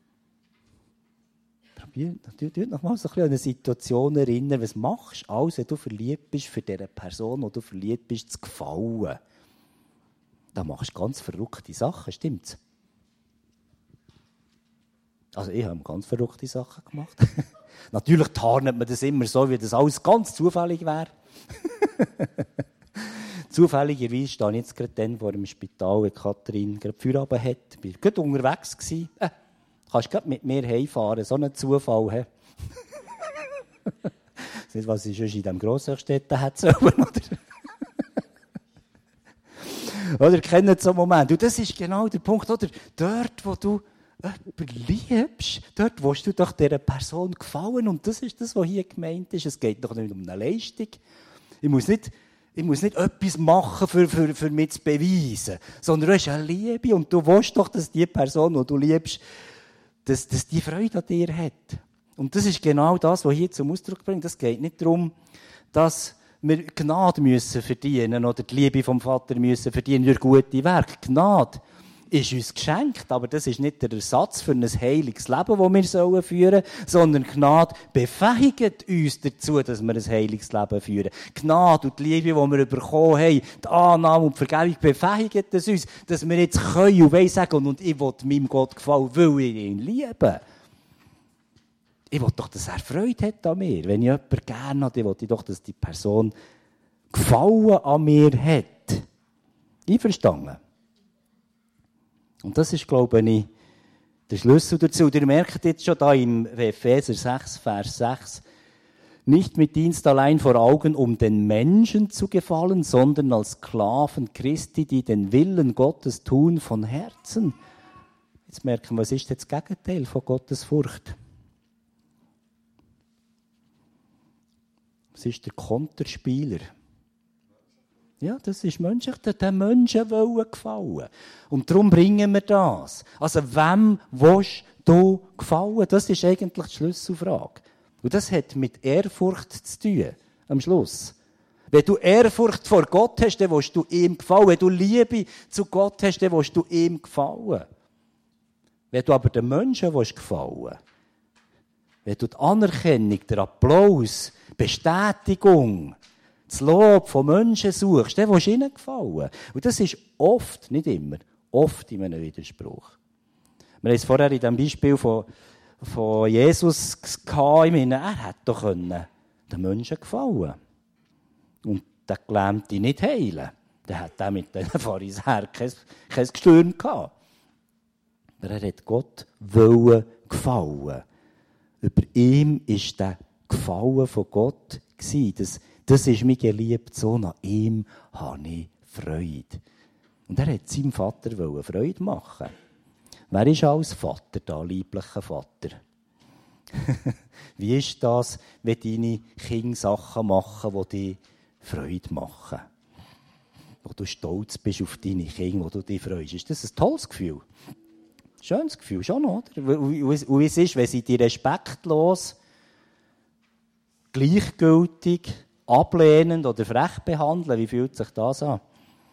Probier dich noch mal so ein bisschen an eine Situation erinnern. Was machst du alles, wenn du verliebt bist, für diese Person, die du verliebt bist, zu gefallen? Da machst du ganz verrückte Sachen, stimmt's? Also ich habe ganz verrückte Sachen gemacht. Natürlich tarnet man das immer so, wie das alles ganz zufällig wäre. Zufälligerweise stehe ich jetzt gerade dann vor dem Spital, wo Katrin gerade Feierabend hat. Ich war gerade unterwegs. Gewesen. Äh, kannst gerade mit mir heimfahren, so ein Zufall. He? Ich weiß nicht, was ich schon in diesem Grossstädten hätte sollen, oder? Oder kennt so einen Moment. Und das ist genau der Punkt, oder? Dort, wo du jemanden liebst, dort willst du doch dieser Person gefallen. Und das ist das, was hier gemeint ist. Es geht doch nicht um eine Leistung. Ich muss nicht, ich muss nicht etwas machen, für, für, für mich zu beweisen. Sondern du hast eine Liebe und du willst doch, dass die Person, die du liebst, dass, dass die Freude an dir hat. Und das ist genau das, was hier zum Ausdruck bringt. Es geht nicht darum, dass wir Gnade müssen verdienen oder die Liebe vom Vater müssen verdienen durch gute Werke. Gnade ist uns geschenkt, aber das ist nicht der Ersatz für ein heiliges Leben, das wir führen sollen, sondern Gnade befähigt uns dazu, dass wir ein heiliges Leben führen. Gnade und die Liebe, die wir bekommen haben, die Annahme und die Vergebung befähigt es uns, dass wir jetzt können und wollen sagen, und ich will meinem Gott gefallen, weil ich ihn liebe. Ich will doch, dass er Freude hat an mir. Wenn ich jemanden gerne habe, dann will ich doch, dass die Person Gefallen an mir hat. Einverstanden? Und das ist, glaube ich, der Schlüssel dazu. Und ihr merkt jetzt schon da im Epheser sechs, Vers sechs, nicht mit Dienst allein vor Augen, um den Menschen zu gefallen, sondern als Sklaven Christi, die den Willen Gottes tun von Herzen. Jetzt merken wir, was ist jetzt das Gegenteil von Gottes Furcht? Was ist der Konterspieler? Ja, das ist menschlich, den Menschen wollen gefallen. Und darum bringen wir das. Also, wem willst du gefallen? Das ist eigentlich die Schlüsselfrage. Und das hat mit Ehrfurcht zu tun, am Schluss. Wenn du Ehrfurcht vor Gott hast, dann willst du ihm gefallen. Wenn du Liebe zu Gott hast, dann willst du ihm gefallen. Wenn du aber den Menschen willst gefallen, wenn du die Anerkennung, den Applaus, Bestätigung, das Lob von Menschen suchst, dann willst du ihnen gefallen. Und das ist oft, nicht immer, oft in einem Widerspruch. Wir haben es vorher in dem Beispiel von, von Jesus gehabt, ich meine, er hätte doch können den Menschen gefallen. Und der Gelähmte nicht heilen. Der hat auch mit den Pharisäern kein, kein Gestürm gehabt. Aber er hat Gott wollen gefallen. Über ihm war der Gefallen von Gott. Das, das ist mein geliebter Sohn, an ihm habe ich Freude. Und er hat seinem Vater Freude machen. Wer ist als Vater da, lieblicher Vater? Wie ist das, wenn deine Kinder Sachen machen, die dir Freude machen? Wo du stolz bist auf deine Kinder, wo du dich freust. Ist das ein tolles Gefühl? Schönes Gefühl, schon, oder? Und wie es ist, wenn sie dich respektlos, gleichgültig, ablehnend oder frech behandeln, wie fühlt sich das an?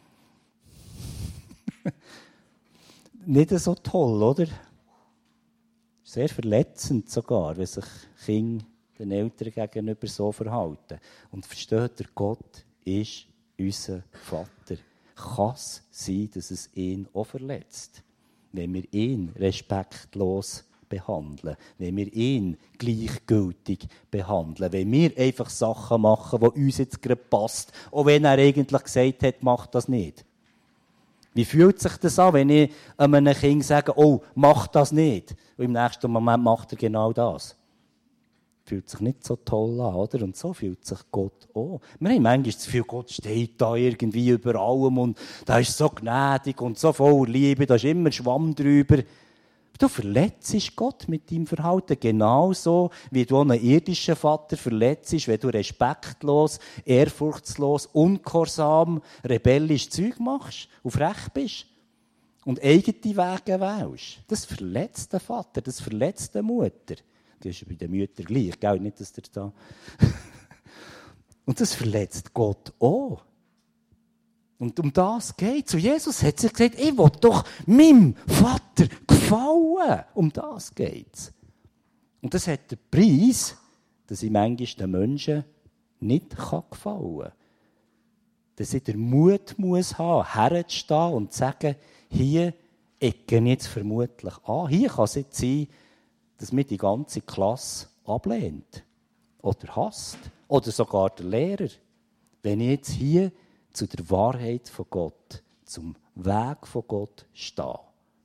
Nicht so toll, oder? Sehr verletzend sogar, wenn sich Kinder den Eltern gegenüber so verhalten. Und versteht ihr, Gott ist unser Vater. Kann es sein, dass es ihn auch verletzt? Wenn wir ihn respektlos behandeln, wenn wir ihn gleichgültig behandeln, wenn wir einfach Sachen machen, die uns jetzt gerade passt, auch wenn er eigentlich gesagt hat, mach das nicht. Wie fühlt sich das an, wenn ich einem Kind sage, oh, mach das nicht? Und im nächsten Moment macht er genau das. Fühlt sich nicht so toll an, oder? Und so fühlt sich Gott auch. Wir haben manchmal das Gefühl, Gott steht da irgendwie über allem und da ist so gnädig und so voller Liebe, da ist immer Schwamm drüber. Du verletzt Gott mit deinem Verhalten genauso, wie du einen irdischen Vater verletzt, wenn du respektlos, ehrfurchtslos, ungehorsam, rebellisch Zeug machst, und frech bist und eigene Wege wählst. Das verletzt den Vater, das verletzt die Mutter. Das ist bei den Müttern gleich, gell? Nicht, dass der da... Und das verletzt Gott auch. Und um das geht es. Und Jesus hat sich gesagt, ich will doch meinem Vater gefallen. Um das geht es. Und das hat den Preis, dass ich manchmal den Menschen nicht gefallen kann. Dass ich den Mut muss haben, herzustehen und zu sagen, hier ecke ich jetzt vermutlich an. Hier kann es jetzt sein, dass mich die ganze Klasse ablehnt. Oder hasst. Oder sogar der Lehrer. Wenn ich jetzt hier zu der Wahrheit von Gott, zum Weg von Gott stehe.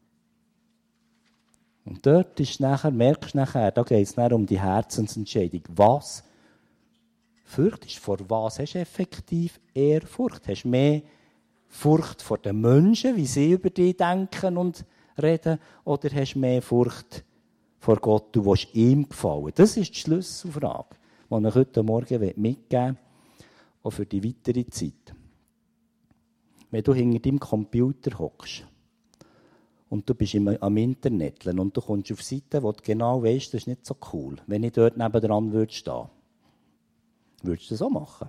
Und dort ist nachher, merkst du nachher, da geht es um die Herzensentscheidung. Was fürchtest du? Vor was hast du effektiv Ehrfurcht? Hast du mehr Furcht vor den Menschen, wie sie über dich denken und reden? Oder hast du mehr Furcht vor Gott, du willst ihm gefallen? Das ist die Schlüsselfrage, die ich heute Morgen mitgeben will, auch für die weitere Zeit. Wenn du hinter deinem Computer hockst und du bist am Internet und du kommst auf Seiten, wo du genau weißt, das ist nicht so cool, wenn ich dort nebendran würde stehen, würdest du das auch machen?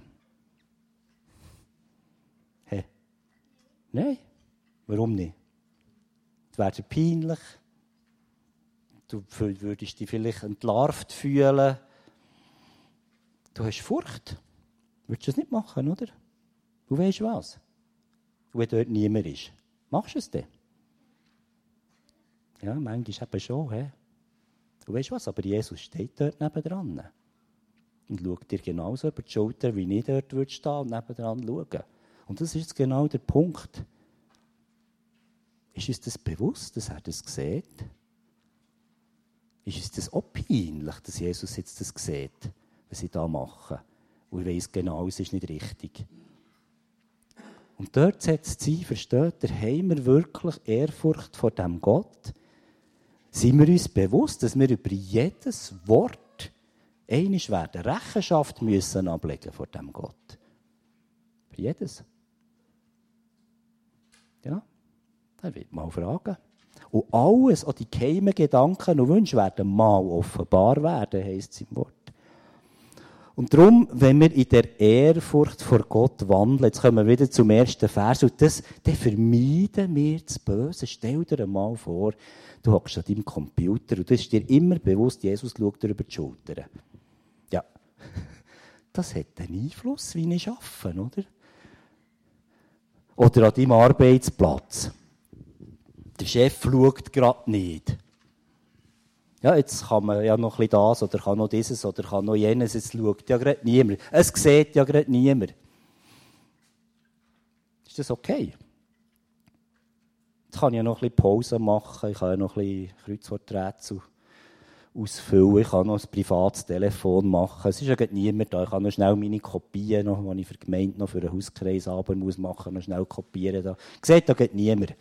Hä? Hey. Nein. Warum nicht? Es wäre dir peinlich. Du würdest dich vielleicht entlarvt fühlen. Du hast Furcht. Würdest du das nicht machen, oder? Du weißt was? Und wenn dort niemand ist, machst du es dann? Ja, manchmal eben schon. He? Und weißt du was? Aber Jesus steht dort nebendran. Und schaut dir genauso über die Schulter, wie ich dort würde stehen und nebendran schauen. Und das ist jetzt genau der Punkt. Ist uns das bewusst, dass er das sieht? Ist uns das auch peinlich, dass Jesus jetzt das sieht, was ich da mache? Und ich weiss genau, es ist nicht richtig. Und dort setzt sie, versteht ihr, haben wir wirklich Ehrfurcht vor dem Gott? Sind wir uns bewusst, dass wir über jedes Wort einmal werden Rechenschaft müssen ablegen vor dem Gott? Über jedes. Ja, er wird mal fragen. Und alles, auch die geheimen Gedanken und Wünsche werden mal offenbar werden, heisst es im Wort. Und darum, wenn wir in der Ehrfurcht vor Gott wandeln, jetzt kommen wir wieder zum ersten Vers, und das, dann vermeiden wir das Böse. Stell dir einmal vor, du hockst an deinem Computer und du bist dir immer bewusst, Jesus schaut dir über die Schulter. Ja, das hat einen Einfluss, wie ich arbeite, oder? Oder an deinem Arbeitsplatz. Der Chef schaut gerade nicht. Ja, jetzt kann man ja noch ein bisschen das, oder kann noch dieses, oder kann noch jenes. Jetzt schaut ja gerade niemand. Es sieht ja gerade niemand. Ist das okay? Jetzt kann ich ja noch ein bisschen Pause machen. Ich kann ja noch ein bisschen Kreuzworträtsel ausfüllen. Ich kann noch ein privates Telefon machen. Es ist ja gerade niemand da. Ich kann noch schnell meine Kopien, noch, die ich für die Gemeinde noch für einen Hauskreis aber muss machen, noch schnell kopieren. Da. Sieht ja gerade niemand.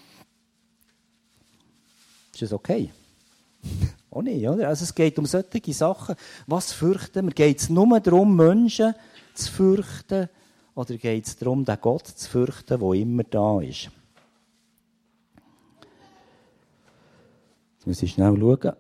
Ist das okay? Auch nicht, oder? Also es geht um solche Sachen. Was fürchten wir? Geht es nur darum, Menschen zu fürchten? Oder geht es darum, den Gott zu fürchten, der immer da ist? Jetzt muss ich schnell schauen.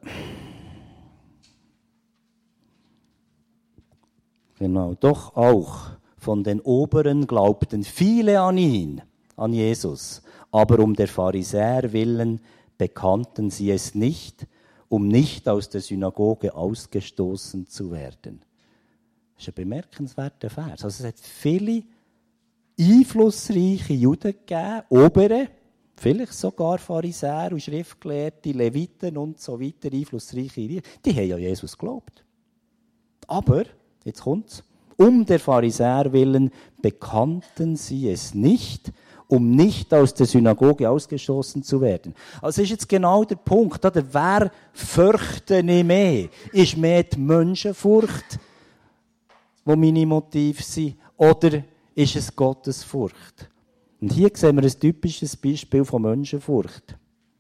Genau. Doch auch von den Oberen glaubten viele an ihn, an Jesus. Aber um der Pharisäer willen bekannten sie es nicht, um nicht aus der Synagoge ausgestoßen zu werden. Das ist ein bemerkenswerter Vers. Also es hat viele einflussreiche Juden gegeben, Obere, vielleicht sogar Pharisäer und Schriftgelehrte, Leviten und so weiter, einflussreiche, die haben ja Jesus geglaubt. Aber, jetzt kommt's, um der Pharisäer willen bekannten sie es nicht, um nicht aus der Synagoge ausgestoßen zu werden. Also ist jetzt genau der Punkt, oder? Wer fürchte nicht mehr? Ist mehr die Menschenfurcht, die meine Motive sind, oder ist es Gottesfurcht? Und hier sehen wir ein typisches Beispiel von Menschenfurcht.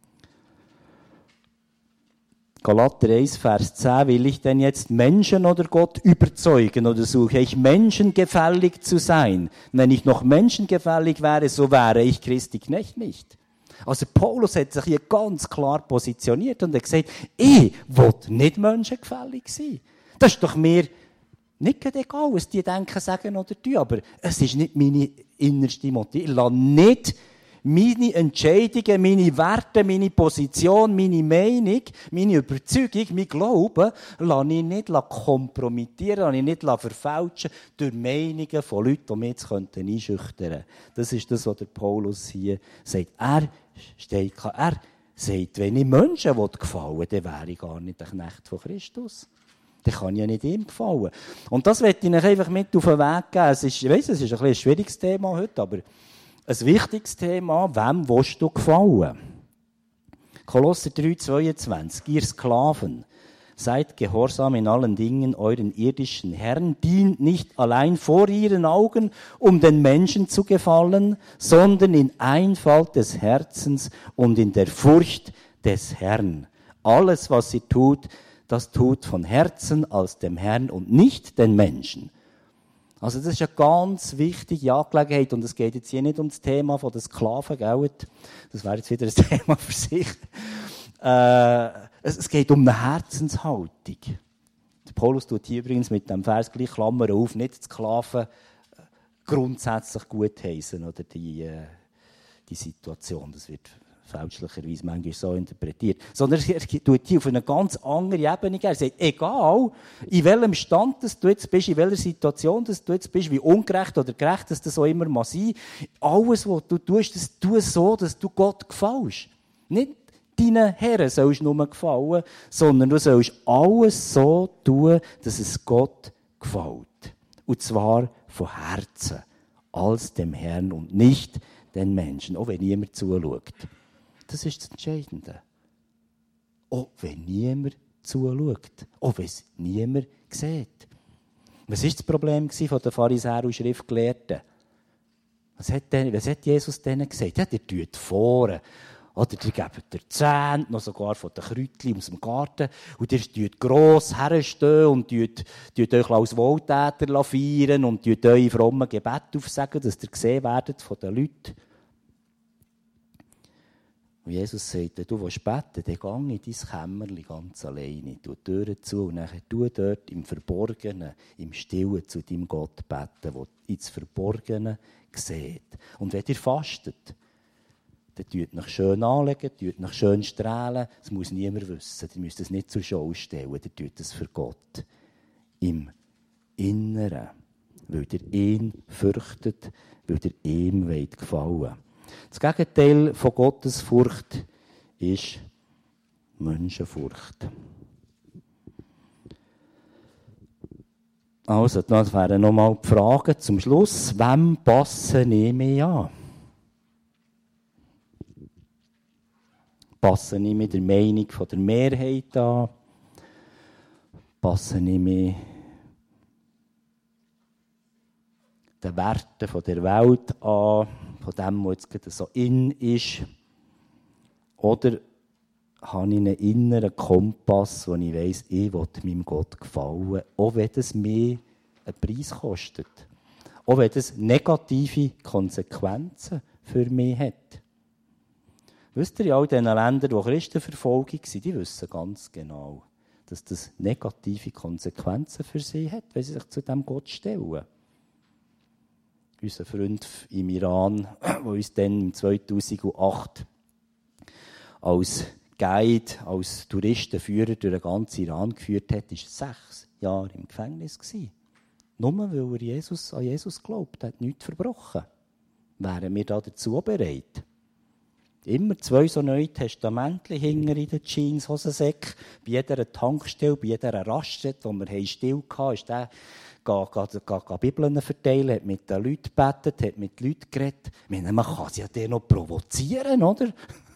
Galater eins, Vers zehn, will ich denn jetzt Menschen oder Gott überzeugen oder suche ich menschengefällig zu sein? Wenn ich noch menschengefällig wäre, so wäre ich Christi Knecht nicht. Also Paulus hat sich hier ganz klar positioniert und hat gesagt, ich will nicht menschengefällig sein. Das ist doch mir nicht egal, was die denken, sagen oder tun, aber es ist nicht meine innerste Motive. Ich lasse nicht meine Entscheidungen, meine Werte, meine Position, meine Meinung, meine Überzeugung, mein Glauben, lasse ich nicht kompromittieren, lasse ich nicht verfälschen durch Meinungen von Leuten, die mich jetzt einschüchtern könnten. Das ist das, was der Paulus hier sagt. Er steht, er sagt, wenn ich Menschen gefallen will, dann wäre ich gar nicht der Knecht von Christus. Dann kann ich ja nicht ihm gefallen. Und das möchte ich euch einfach mit auf den Weg geben. Es ist, ich weiss, es ist ein, ein schwieriges Thema heute, aber ein wichtiges Thema, wem willst du gefallen? Kolosser drei, zweiundzwanzig. Ihr Sklaven, seid gehorsam in allen Dingen euren irdischen Herren, dient nicht allein vor ihren Augen, um den Menschen zu gefallen, sondern in Einfalt des Herzens und in der Furcht des Herrn. Alles, was ihr tut, das tut von Herzen als dem Herrn und nicht den Menschen. Also das ist eine ganz wichtige Angelegenheit und es geht jetzt hier nicht um das Thema von den Sklaven, gell? Das wäre jetzt wieder ein Thema für sich. Äh, es, es geht um eine Herzenshaltung. Der Paulus tut hier übrigens mit dem Vers gleich Klammer auf, nicht die Sklaven grundsätzlich gut heißen oder die, äh, die Situation. Das wird fälschlicherweise manchmal so interpretiert. Sondern er tut hier auf eine ganz andere Ebene gehen. Er sagt, egal, in welchem Stand dass du jetzt bist, in welcher Situation dass du jetzt bist, wie ungerecht oder gerecht dass das auch immer mal sein, alles, was du tust, das tu so, dass du Gott gefällst. Nicht deinen Herren sollst du nur gefallen, sondern du sollst alles so tun, dass es Gott gefällt. Und zwar von Herzen, als dem Herrn und nicht den Menschen, auch wenn niemand zuschaut. Das ist das Entscheidende. Auch wenn niemand zuschaut, auch wenn es niemand sieht. Was war das Problem der Pharisäer und Schriftgelehrten? Was hat, denn, was hat Jesus denen gesagt? Ja, ihr tut vorne. Oder ihr gebt der Zehn, noch sogar von den Kräutchen aus dem Garten. Und ihr tut gross herstehen und tut, tut euch als Wohltäter feiern und tut eure frommen Gebete aufsagen, dass ihr gesehen werdet von den Leuten. Und Jesus sagt, wenn du beten willst, dann geh in dein Kämmerchen ganz alleine. Tu die Türen zu und dann tu dort im Verborgenen, im Stillen zu deinem Gott beten, der ins Verborgene sieht. Und wenn ihr fastet, dann tut euch schön anlegen, tut euch schön strahlen. Das muss niemand wissen. Ihr müsst es nicht zur Schau stellen. Ihr tut es für Gott. Im Inneren. Weil ihr ihn fürchtet, weil ihr ihm gefallen wollt. Das Gegenteil von Gottesfurcht ist Menschenfurcht. Also, das wären nochmal die Fragen zum Schluss. Wem passe ich mich an? Passe ich mich der Meinung der Mehrheit an? Passe ich mich den Werten der Welt an? Von dem, was jetzt gerade so in ist? Oder habe ich einen inneren Kompass, wo ich weiss, ich will meinem Gott gefallen, auch wenn es mir einen Preis kostet. Auch wenn es negative Konsequenzen für mich hat. Wisst ihr, in all diesen Ländern, wo Christenverfolgung waren, die wissen ganz genau, dass das negative Konsequenzen für sie hat, wenn sie sich zu diesem Gott stellen. Unser Freund im Iran, der uns dann im zweitausendacht als Guide, als Touristenführer durch den ganzen Iran geführt hat, war sechs Jahre im Gefängnis. Nur weil er Jesus, an Jesus glaubt, hat nichts verbrochen. Wären wir da dazu bereit? Immer zwei so neue Testamentchen hinter in den Jeans-Hosensäcken. Bei jeder Tankstelle, bei jeder Raststätte, wo wir still hatten, ist der Geh Bibeln verteilen, hat mit den Leuten gebetet, hat mit den Leuten geredet. Meine, man kann sie ja den noch provozieren, oder?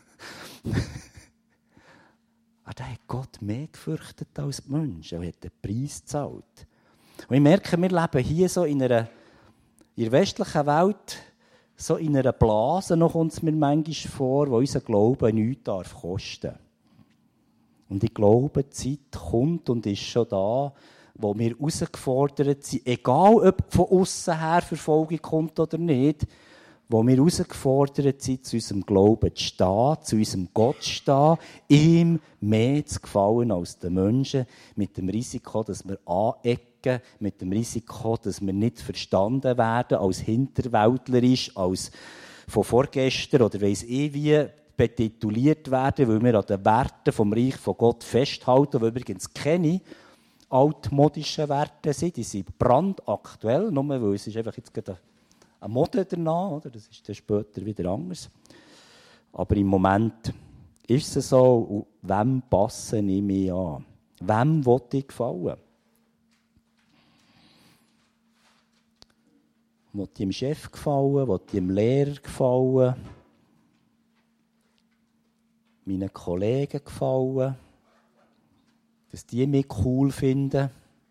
Aber da hat Gott mehr gefürchtet als die Menschen. Er hat den Preis gezahlt. Und ich merke, wir leben hier so in einer in der westlichen Welt, so in einer Blase, noch kommt es mir manchmal vor, wo unser Glaube nichts darf kosten. Und ich glaube, die Zeit kommt und ist schon da, wo wir herausgefordert sind, egal ob von aussen her Verfolgung kommt oder nicht, wo wir herausgefordert sind, zu unserem Glauben zu stehen, zu unserem Gott zu stehen, ihm mehr zu gefallen als den Menschen, mit dem Risiko, dass wir anecken, mit dem Risiko, dass wir nicht verstanden werden, als hinterwäldlerisch, als von vorgestern oder weiss ich wie, betituliert werden, weil wir an den Werten vom Reich von Gott festhalten, die übrigens keine altmodischen Werte sind, die sind brandaktuell, nur weil es ist einfach jetzt gerade eine Mode danach, oder? Das ist dann später wieder anders. Aber im Moment ist es so, und wem passe ich mich an? Wem will ich gefallen? Will ich dem Chef gefallen? Will ich dem Lehrer gefallen? Meinen Kollegen gefallen? Dass die mich cool finden?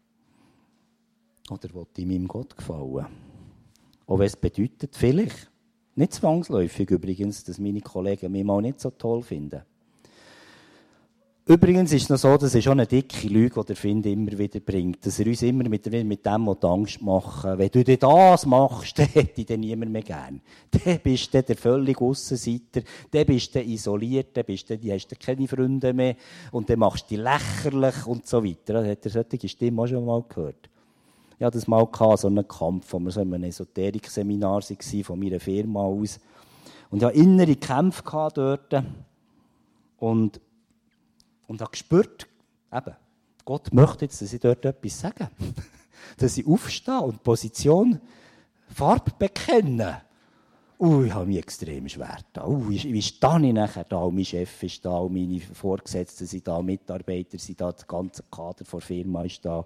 Oder will ich meinem Gott gefallen? Auch wenn es bedeutet, vielleicht, nicht zwangsläufig übrigens, dass meine Kollegen mich mal nicht so toll finden. Übrigens ist es noch so, das ist auch eine dicke Lüge, die der Find immer wieder bringt, dass er uns immer mit, mit dem Angst machen. Wenn du das machst, dann hätte ich dann niemand mehr gern. Dann bist du der völlig Aussenseiter, dann bist du isoliert, dann bist du, dann hast du keine Freunde mehr und dann machst du dich lächerlich und so weiter. Das hat er solche Stimme auch schon mal gehört. Ich hatte das mal gehabt, so einen Kampf, wo wir so in einem Esoterik-Seminar waren, von meiner Firma aus. Und ich hatte innere Kämpfe dort. Und, und habe gespürt, eben, Gott möchte jetzt, dass ich dort etwas sage. Dass ich aufstehe und Position, Farbe bekenne. Uh, ich habe mich extrem schwer da. Uh, wie stehe ich nachher da? Mein Chef ist da, meine Vorgesetzten sind da, Mitarbeiter sind da, der ganze Kader der Firma ist da.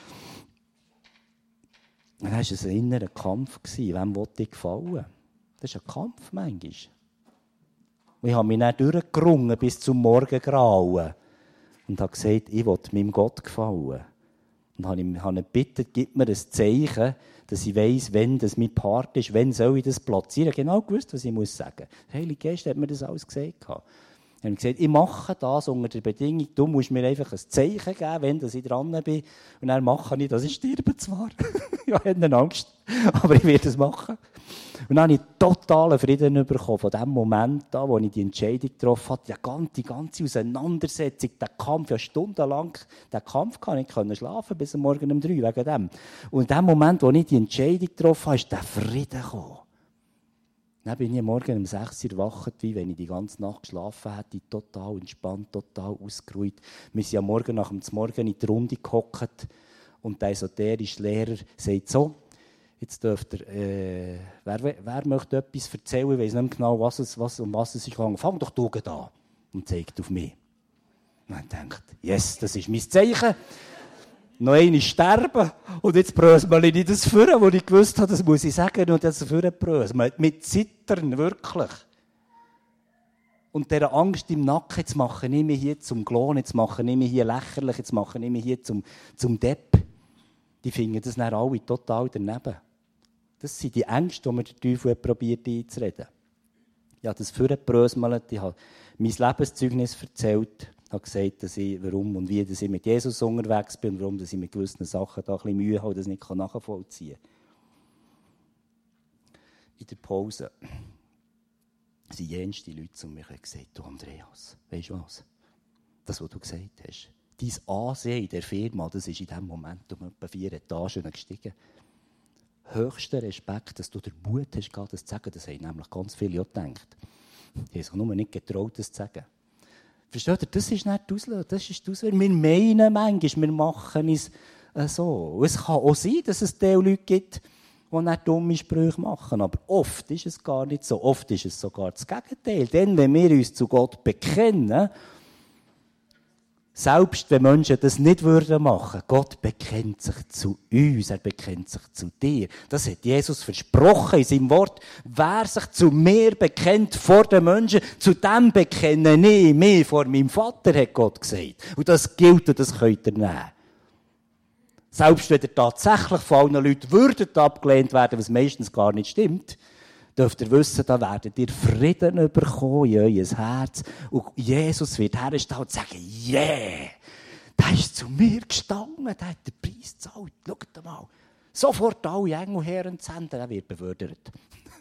Und dann war es ein innerer Kampf. Wem wollte ich gefallen? Das ist ein Kampf manchmal. Und ich habe mich dann durchgerungen bis zum Morgengrauen. Und habe gesagt, ich will meinem Gott gefallen. Und habe ihn gebeten, gib mir ein Zeichen, dass ich weiss, wenn das mein Part ist, wenn soll ich das platzieren. Genau gewusst, was ich muss sagen. Der Heilige Geist hat mir das alles gesagt. Ich habe gesagt, ich mache das unter der Bedingung, du musst mir einfach ein Zeichen geben, wenn ich dran bin. Und dann mache ich das. Ich sterbe zwar. Ich habe Angst, aber ich werde es machen. Und dann habe ich totalen Frieden bekommen von dem Moment an, wo ich die Entscheidung getroffen habe, die ganze, die ganze Auseinandersetzung, der Kampf, ja stundenlang, den Kampf kann ich nicht schlafen bis am Morgen um drei, wegen dem. Und in dem Moment, wo ich die Entscheidung getroffen habe, ist der Frieden gekommen. Dann bin ich am Morgen um sechs Uhr erwacht, wie wenn ich die ganze Nacht geschlafen hätte, total entspannt, total ausgeruht. Wir sind am Morgen nach dem Morgen in die Runde gehockt und der esoterische Lehrer sagt so, jetzt dürft ihr, äh, wer, wer möchte etwas erzählen, ich weiss nicht mehr genau, was es, was, um was es ist gegangen. Fang doch du an und zeigt auf mich. Und dann denkt, yes, das ist mein Zeichen. Noch einmal sterben und jetzt brösel ich nicht das Führen, wo ich gewusst habe, das muss ich sagen, und das Führen brösel. Mit Zittern, wirklich. Und dieser Angst im Nacken, jetzt mache ich mich hier zum Klon, jetzt mache ich mich hier lächerlich, jetzt mache ich mich hier zum, zum Depp. Die finden das dann alle total daneben. Das sind die Ängste, die mir der Teufel probiert einzureden. Ich habe das vorgebröselt, ich habe mein Lebenszeugnis erzählt, habe gesagt, dass ich, warum und wie dass ich mit Jesus unterwegs bin und warum dass ich mit gewissen Sachen da ein bisschen Mühe habe und das nicht nachvollziehen kann. In der Pause sind jenste Leute zu mir und gesagt, du Andreas, weisst du was? Das, was du gesagt hast, dein Ansehen in der Firma, das ist in diesem Moment um etwa vier Etagen gestiegen. Höchster Respekt, dass du den Mut hast, das zu sagen. Das haben nämlich ganz viele auch gedacht. Die haben sich nur nicht getraut, das zu sagen. Versteht ihr? Das ist nicht die Auslösung. Das ist die Auslösung. Wir meinen manchmal, wir machen es äh, so. Und es kann auch sein, dass es diese Leute gibt, die nicht dumme Sprüche machen. Aber oft ist es gar nicht so. Oft ist es sogar das Gegenteil. Denn wenn wir uns zu Gott bekennen, selbst wenn Menschen das nicht würden machen, Gott bekennt sich zu uns, er bekennt sich zu dir. Das hat Jesus versprochen in seinem Wort. Wer sich zu mir bekennt vor den Menschen, zu dem bekenne ich mich vor meinem Vater, hat Gott gesagt. Und das gilt und das könnt ihr nehmen. Selbst wenn ihr tatsächlich von allen Leuten würdet abgelehnt werden, was meistens gar nicht stimmt, dürft ihr wissen, da werdet ihr Frieden bekommen in euer Herz. Und Jesus wird herstehen und sagen, yeah, der ist zu mir gestanden, der hat den Preis gezahlt. Schaut mal. Sofort alle Engel her und senden, der wird befördert.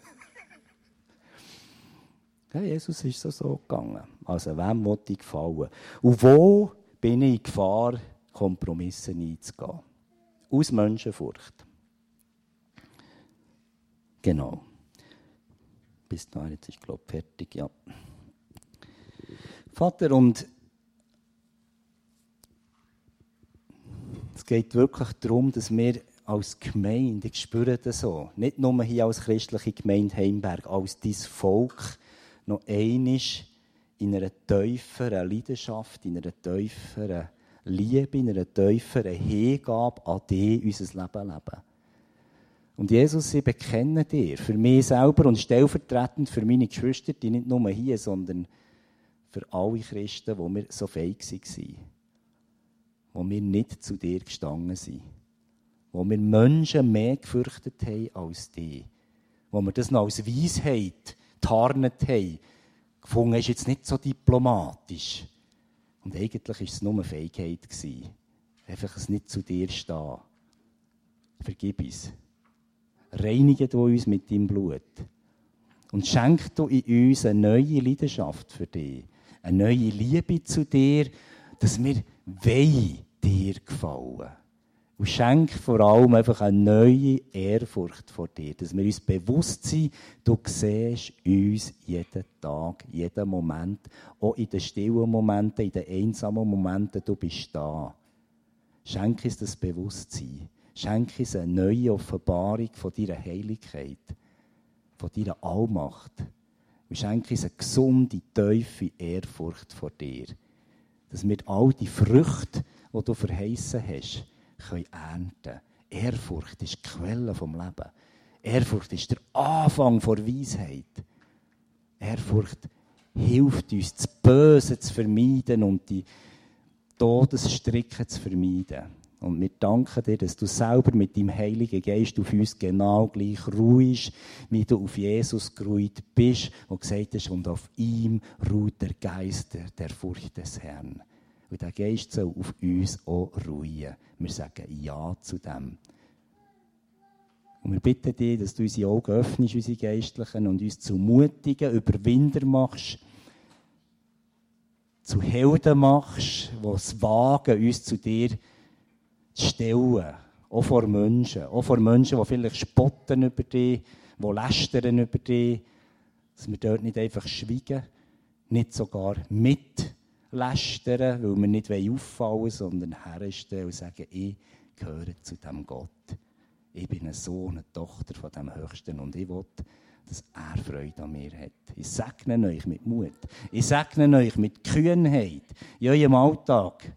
Ja, Jesus ist so, so gegangen. Also, wem wollte ich gefallen? Und wo bin ich in Gefahr, Kompromisse einzugehen? Aus Menschenfurcht. Genau. Bis dahin, jetzt ist, glaube ich, fertig, ja. Vater, und es geht wirklich darum, dass wir als Gemeinde, ich spüre das so, nicht nur hier als christliche Gemeinde Heimberg, als dein Volk, noch einmal in einer tieferen Leidenschaft, in einer tieferen Liebe, in einer tieferen Hingabe an dich unser Leben leben. Und Jesus, ich bekenne dir, für mich selber und stellvertretend für meine Geschwister, die nicht nur hier, sondern für alle Christen, die wir so fähig waren, wo wir nicht zu dir gestanden sind, wo wir Menschen mehr gefürchtet haben als dich, wo wir das noch als Weisheit getarnt haben, gefunden, ist jetzt nicht so diplomatisch. Und eigentlich war es nur eine Feigheit. Einfach es nicht zu dir stehen. Vergib uns. Reinige du uns mit deinem Blut. Und schenk du in uns eine neue Leidenschaft für dich. Eine neue Liebe zu dir, dass wir wollen dir gefallen. Und schenk vor allem einfach eine neue Ehrfurcht vor dir. Dass wir uns bewusst sind, du siehst uns jeden Tag, jeden Moment. Auch in den stillen Momenten, in den einsamen Momenten, du bist da. Schenk uns das Bewusstsein. Schenk uns eine neue Offenbarung von deiner Heiligkeit. von deiner Allmacht. Und schenke uns eine gesunde, tiefe Ehrfurcht vor dir. Dass wir all die Früchte, die du verheißen hast, können ernten. Ehrfurcht ist die Quelle vom Leben. Ehrfurcht ist der Anfang der Weisheit. Ehrfurcht hilft uns, das Böse zu vermeiden und die Todesstricke zu vermeiden. Und wir danken dir, dass du selber mit deinem Heiligen Geist auf uns genau gleich ruhst, wie du auf Jesus geruht bist und gesagt hast, und auf ihm ruht der Geist der, der Furcht des Herrn. Und der Geist soll auf uns auch ruhen. Wir sagen Ja zu dem. Und wir bitten dich, dass du unsere Augen öffnest, unsere Geistlichen, und uns zu mutigen Überwinder machst, zu Helden machst, die es wagen, uns zu dir zu stellen. Auch vor Menschen. Auch vor Menschen, die vielleicht spotten über dich, die lästern über dich. Dass wir dort nicht einfach schweigen, nicht sogar mitlästern, weil wir nicht auffallen wollen, sondern herstellen und sagen, ich gehöre zu diesem Gott. Ich bin ein Sohn, eine Tochter von dem Höchsten und ich will, dass er Freude an mir hat. Ich segne euch mit Mut. Ich segne euch mit Kühnheit in eurem Alltag,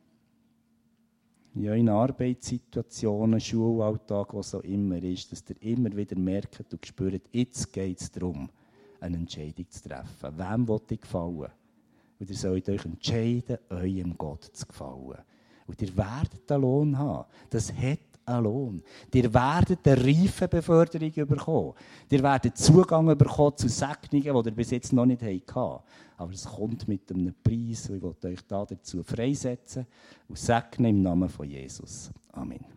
in euren Arbeitssituationen, Schulalltag, was auch immer ist, dass ihr immer wieder merkt und spürt, jetzt geht es darum, eine Entscheidung zu treffen. Wem will ich gefallen? Und ihr sollt euch entscheiden, eurem Gott zu gefallen. Und ihr werdet einen Lohn haben. Das hat einen Lohn. Ihr werdet eine Reifebeförderung bekommen. Ihr werdet Zugang bekommen zu Segnungen, die ihr bis jetzt noch nicht hattet. Aber es kommt mit einem Preis und ich will euch dazu freisetzen und segnen im Namen von Jesus. Amen.